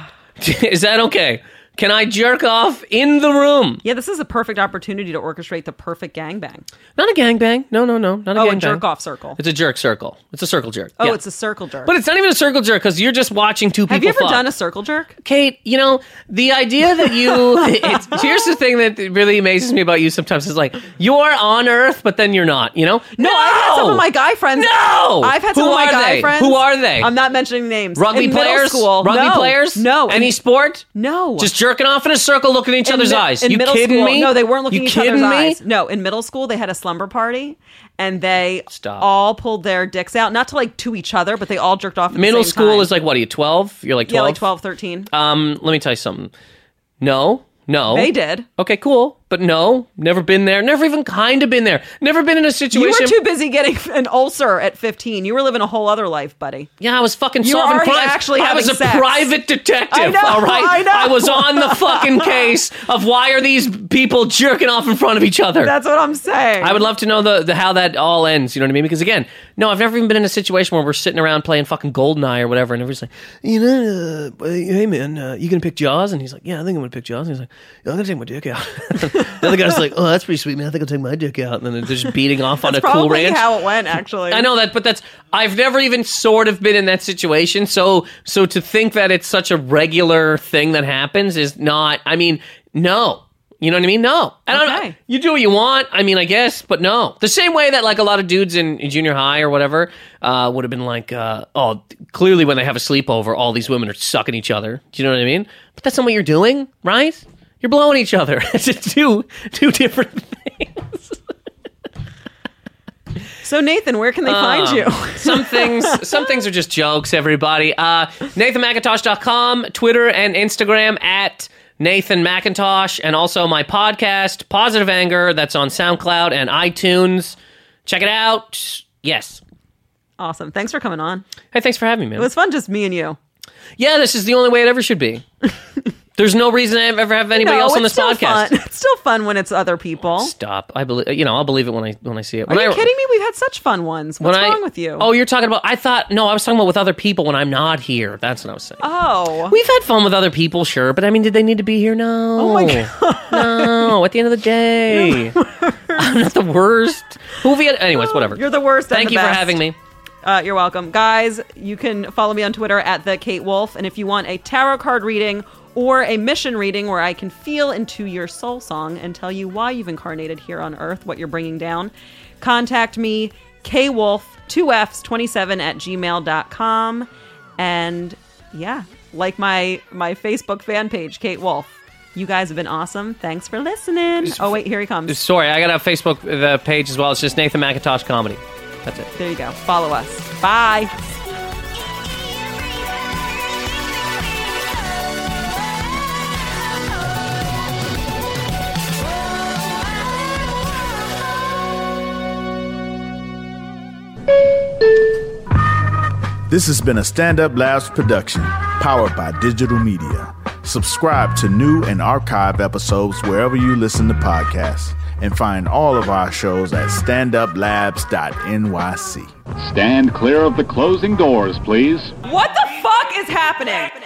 Is that okay? Can I jerk off in the room? Yeah, this is a perfect opportunity to orchestrate the perfect gangbang. Not a gangbang. No, not a gangbang. A jerk-off circle. It's a jerk circle. It's a circle jerk. Oh, yeah. It's a circle jerk. But it's not even a circle jerk because you're just watching two people Have you ever fuck. done a circle jerk? Kate, you know, the idea that you... here's the thing that really amazes me about you sometimes is like, you're on Earth, but then you're not, you know? No! I've had some of my guy friends... No! I've had some of my guy friends... Who are they? I'm not mentioning names. Rugby players? School. Rugby players? No. Any sport? No. Just jerking off in a circle looking at each other's eyes. In you middle kidding school, me? No, they weren't looking at each other's me? eyes. No, in middle school, they had a slumber party, and they all pulled their dicks out, not to like to each other, but they all jerked off at middle the same school time. Is like, what are you, 12? You're like 12? Yeah, like 12, 13. Let me tell you something. No. They did. Okay, cool. But no, never been there. Never even kind of been there. Never been in a situation. You were too busy getting an ulcer at 15. You were living a whole other life, buddy. Yeah, I was fucking you solving were crimes. Actually I was a sex. private detective. I know, all right? I know. I was on the fucking case of why are these people jerking off in front of each other. That's what I'm saying. I would love to know the how that all ends. You know what I mean? Because again, no, I've never even been in a situation where we're sitting around playing fucking GoldenEye or whatever, and everybody's like, you know, hey man, you gonna pick Jaws? And he's like, yeah, I think I'm gonna pick Jaws. And he's like, yeah, I'm gonna take my dick out. The other guy's like, oh, that's pretty sweet, man. I think I'll take my dick out. And then they're just beating off on a Cool Ranch. That's probably how it went, actually. I know that, but I've never even sort of been in that situation. So to think that it's such a regular thing that happens is not, I mean, no. You know what I mean? No. And you do what you want, I mean, I guess, but no. The same way that like a lot of dudes in junior high or whatever would have been like, oh, clearly when they have a sleepover, all these women are sucking each other. Do you know what I mean? But that's not what you're doing, right? You're blowing each other. It's two different things. So Nathan, where can they find you? some things are just jokes, everybody. NathanMcintosh.com, Twitter and Instagram at Nathan McIntosh, and also my podcast, Positive Anger, that's on SoundCloud and iTunes. Check it out. Yes. Awesome. Thanks for coming on. Hey, thanks for having me, man. It was fun, just me and you. Yeah, this is the only way it ever should be. There's no reason I ever have anybody else on this podcast. Fun. It's still fun when it's other people. Stop. I believe. I'll believe it when I see it. Are you kidding me? We've had such fun ones. What's wrong with you? Oh, you're talking about. I was talking about with other people when I'm not here. That's what I was saying. Oh, we've had fun with other people, sure, but I mean, did they need to be here? No. Oh my god. No. At the end of the day, I'm not the worst. Who have we had? Anyways, whatever. You're the worst. Thank you for having me. You're welcome, guys. You can follow me on Twitter at the Kate Wolf, and if you want a tarot card reading or a mission reading where I can feel into your soul song and tell you why you've incarnated here on Earth, what you're bringing down, contact me, kwolf2fs27@gmail.com. And yeah, like my Facebook fan page, Kate Wolf. You guys have been awesome. Thanks for listening. Oh, wait, here he comes. Sorry, I got a Facebook page as well. It's just Nathan McIntosh Comedy. That's it. There you go. Follow us. Bye. This has been a Stand Up Labs production, powered by digital media. Subscribe to new and archive episodes wherever you listen to podcasts, and find all of our shows at standuplabs.nyc. Stand clear of the closing doors, please. What the fuck is happening?